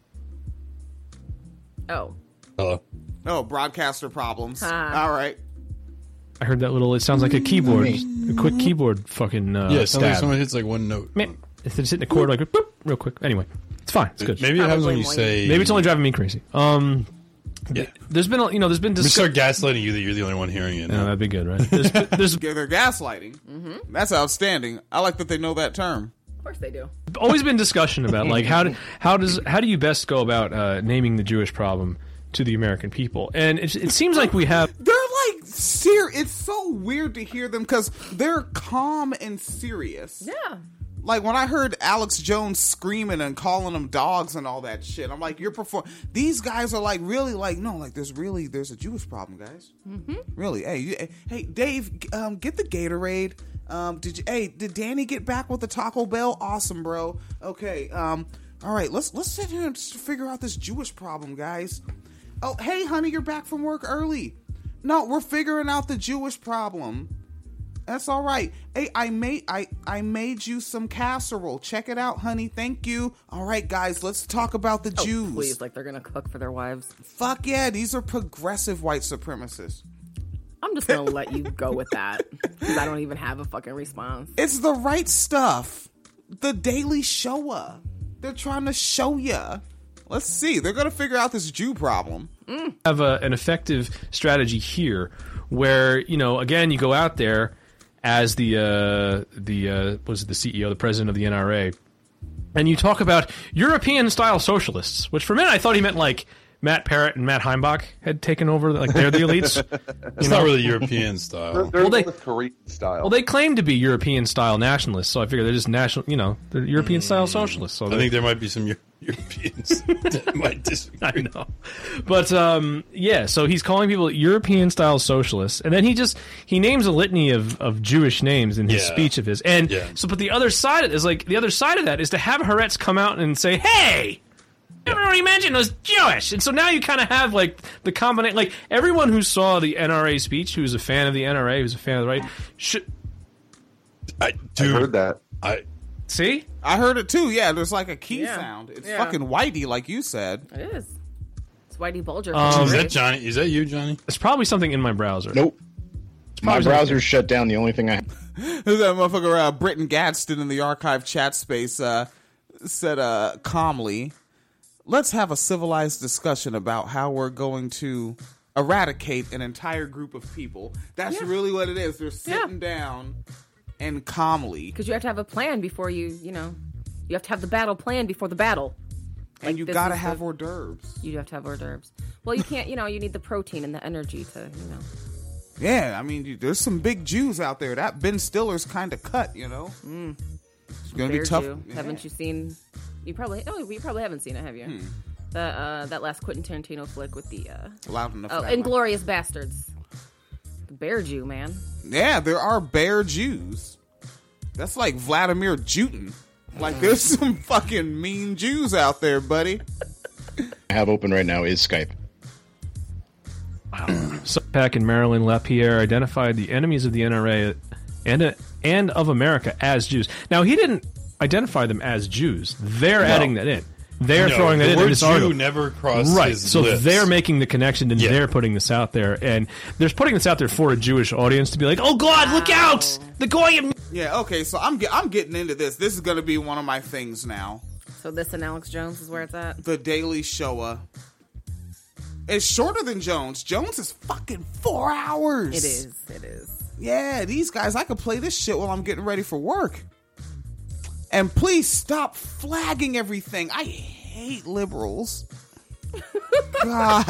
Oh. Hello. Oh, broadcaster problems. Huh. All right. I heard that little, it sounds like a keyboard. A quick keyboard fucking uh, yeah, stab. Someone hits like one note. Man, it's hitting a chord like, boop, real quick. Anyway, it's fine. It's good. Maybe it happens when you say... Maybe it's only driving me crazy. Um... Yeah. There's been, you know, there's been... We start gaslighting you that you're the only one hearing it. No, that'd be good, right? There's, there's... Yeah, they're gaslighting. Mm-hmm. That's outstanding. I like that they know that term. Of course they do. Always been discussion about, like, how do, how does how do you best go about uh, naming the Jewish problem to the American people? And it, it seems like we have... They're like, ser- it's so weird to hear them because they're calm and serious. Yeah. Like, when I heard Alex Jones screaming and calling them dogs and all that shit, I'm like, you're perform. These guys are like, really, like, no, like, there's really, there's a Jewish problem, guys. Mm-hmm. Really. Hey, you, hey, Dave, um, get the Gatorade. Um, did you, hey, did Danny get back with the Taco Bell? Awesome, bro. Okay, um, all right, let's, let's sit here and figure out this Jewish problem, guys. Oh, hey, honey, you're back from work early. No, we're figuring out the Jewish problem. That's all right. Hey, I made I, I made you some casserole. Check it out, honey. Thank you. All right, guys, let's talk about the oh, Jews. Please, like they're gonna cook for their wives. Fuck yeah, these are progressive white supremacists. I'm just gonna let you go with that because I don't even have a fucking response. It's the right stuff. The Daily Showa. They're trying to show ya. Let's see. They're gonna figure out this Jew problem. Mm. Have a, an effective strategy here, where you know, again, you go out there as the uh, the uh, was it the C E O, the president of the N R A, and you talk about European style socialists, which for a minute I thought he meant like Matt Parrott and Matt Heimbach had taken over, like they're the elites. It's not really European style. They're, they're well, they, Korean style. Well, they claim to be European style nationalists, so I figure they're just national, you know, they're European style socialists. So I think there might be some Europeans that might disagree. I know, but um, yeah. So he's calling people European style socialists, and then he just he names a litany of, of Jewish names in his Yeah. speech of his. And Yeah. so, but the other side of it is like the other side of that is to have Haaretz come out and say, "Hey, everyone you mentioned was Jewish," and so now you kind of have like the combination. Like everyone who saw the N R A speech, who's a fan of the N R A, who's a fan of the right, should. I, dude, I heard that. I see. I heard it too. Yeah, there's like a key Yeah. sound. It's Yeah. fucking whitey, like you said. It is. It's Whitey Bulger. Um, is that Johnny? Is that you, Johnny? It's probably something in my browser. Nope. My probably browser's shut down. The only thing I Who's that motherfucker? Uh, Britton Gadsden in the archive chat space uh, said uh, calmly, "Let's have a civilized discussion about how we're going to eradicate an entire group of people." That's Yeah. really what it is. They're sitting down and calmly, Because you have to have a plan before you, you know, you have to have the battle plan before the battle. and Like, you this gotta is have the- hors d'oeuvres. You have to have hors d'oeuvres. Well, you can't, you know, you need the protein and the energy to, you know. Yeah, I mean, you, there's some big Jews out there. That Ben Stiller's kind of cut, you know. Mm. It's gonna Bear be tough. Jew. Yeah. Haven't you seen? You probably. Oh, you probably haven't seen it, have you? Hmm. The uh, that last Quentin Tarantino flick with the uh, Loud enough. oh, for that one. Inglorious Bastards. The Bear Jew, man. Yeah, there are bear Jews. That's like Vladimir Putin. Like, there's some fucking mean Jews out there, buddy. have open right now is Skype. Pack and Marilyn LaPierre identified the enemies of the N R A and and of America as Jews. Now, he didn't identify them as Jews. They're No. adding that in. They're No, throwing that the in. word in this Jew article. never crossed right. his So lips. they're making the connection, and Yeah. they're putting this out there, and they're putting this out there for a Jewish audience to be like, "Oh God, look out! The Goyim." Yeah, okay, so I'm get, I'm getting into this. This is going to be one of my things now. So this and Alex Jones is where it's at. The Daily Showa. It's shorter than Jones. Jones is fucking four hours. It is. It is. Yeah, these guys, I could play this shit while I'm getting ready for work. And please stop flagging everything. I hate liberals. God.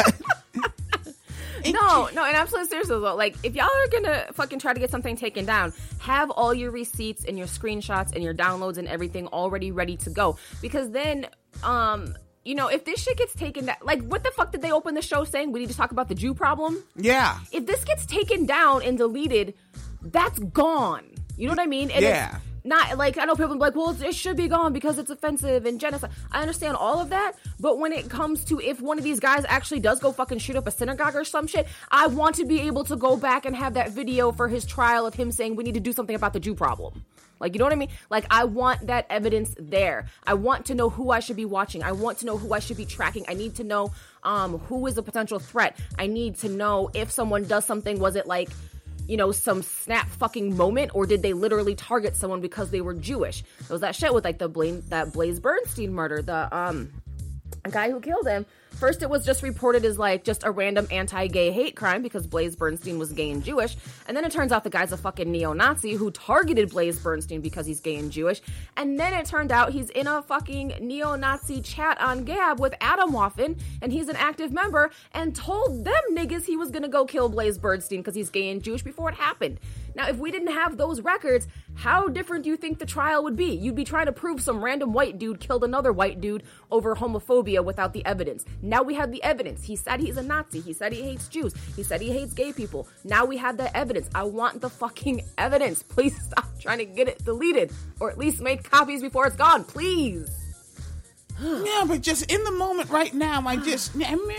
No, no, and I'm so serious as well. Like, if y'all are gonna fucking try to get something taken down, have all your receipts and your screenshots and your downloads and everything already ready to go. Because then, um, you know, if this shit gets taken down, like, what the fuck did they open the show saying? We need to talk about the Jew problem? Yeah. If this gets taken down and deleted, that's gone. You know what I mean? And Yeah. it's not like, I know people be like, well, it should be gone because it's offensive and genocide. I understand all of that, but when it comes to if one of these guys actually does go fucking shoot up a synagogue or some shit, I want to be able to go back and have that video for his trial of him saying we need to do something about the Jew problem. Like, you know what I mean? Like, I want that evidence there. I want to know who I should be watching. I want to know who I should be tracking. I need to know um, who is a potential threat. I need to know if someone does something, was it like, you know, some snap fucking moment, or did they literally target someone because they were Jewish? There was that shit with like the Blaine, that Blaze Bernstein murder, the um guy who killed him. First, it was just reported as like just a random anti-gay hate crime because Blaze Bernstein was gay and Jewish, and then it turns out the guy's a fucking neo-Nazi who targeted Blaze Bernstein because he's gay and Jewish, and then it turned out he's in a fucking neo-Nazi chat on Gab with Adam Waffen, and he's an active member, and told them niggas he was gonna go kill Blaze Bernstein because he's gay and Jewish before it happened. Now, if we didn't have those records, how different do you think the trial would be? You'd be trying to prove some random white dude killed another white dude over homophobia without the evidence. Now we have the evidence. He said he's a Nazi. He said he hates Jews. He said he hates gay people. Now we have the evidence. I want the fucking evidence. Please stop trying to get it deleted, or at least make copies before it's gone, please. Yeah, but just in the moment right now, I just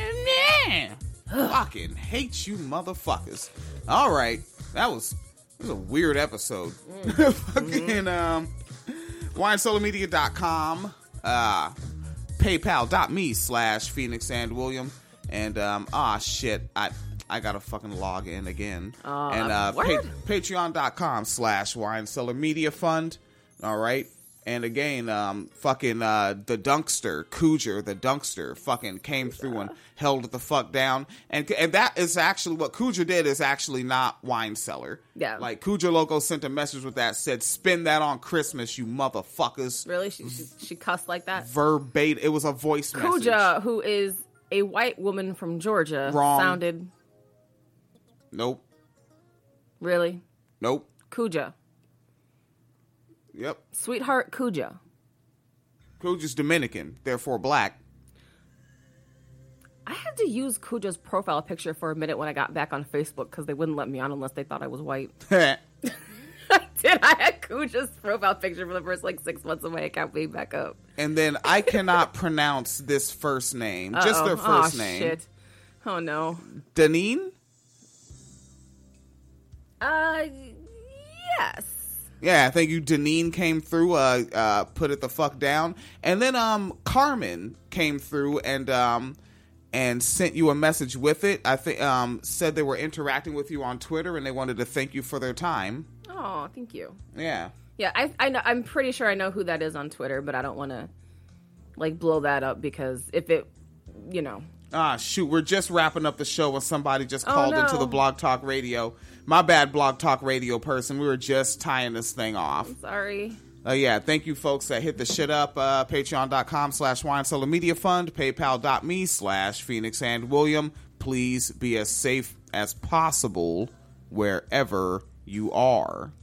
fucking hate you motherfuckers. All right, that was, that was a weird episode. Mm. Fucking um, wine cellar media dot com, uh, paypal.me slash Phoenix and William, and um, ah shit, I I gotta fucking log in again. Uh, and uh, what? pa- patreon.com slash wine cellar media fund. All right. And again, um, fucking, uh, the Dunkster, Cooger, the Dunkster, fucking came through and held it the fuck down. And, and that is actually, what Cooger did is actually not Wine Cellar. Yeah. Like, Cooger Loco sent a message with that, said, spend that on Christmas, you motherfuckers. Really? She, she, she cussed like that? Verbatim. It was a voice message. Cooger, who is a white woman from Georgia, Wrong. sounded... Nope. Really? Nope. Cooger. Yep. Sweetheart Cooger. Cooger's Dominican, therefore black. I had to use Cooger's profile picture for a minute when I got back on Facebook because they wouldn't let me on unless they thought I was white. I did. I had Cooger's profile picture for the first like six months of my account being back up. And then I cannot pronounce this first name. Uh-oh. Just their first oh, name. Shit. Oh no. Deneen? Uh, yes. Yeah, thank you. Deneen came through, uh, uh, put it the fuck down. And then, um, Carmen came through and, um, and sent you a message with it. I think, um, said they were interacting with you on Twitter and they wanted to thank you for their time. Oh, thank you. Yeah. Yeah, I, I know, I'm pretty sure I know who that is on Twitter, but I don't want to, like, blow that up because if it, you know. Ah, shoot, we're just wrapping up the show when somebody just Oh, called no. into the Blog Talk Radio. My bad, Blog Talk Radio person. We were just tying this thing off. I'm sorry. Uh, yeah, thank you folks that hit the shit up. Uh, Patreon.com slash Wine Cellar Media Fund. PayPal.me slash Phoenix and William. Please be as safe as possible wherever you are.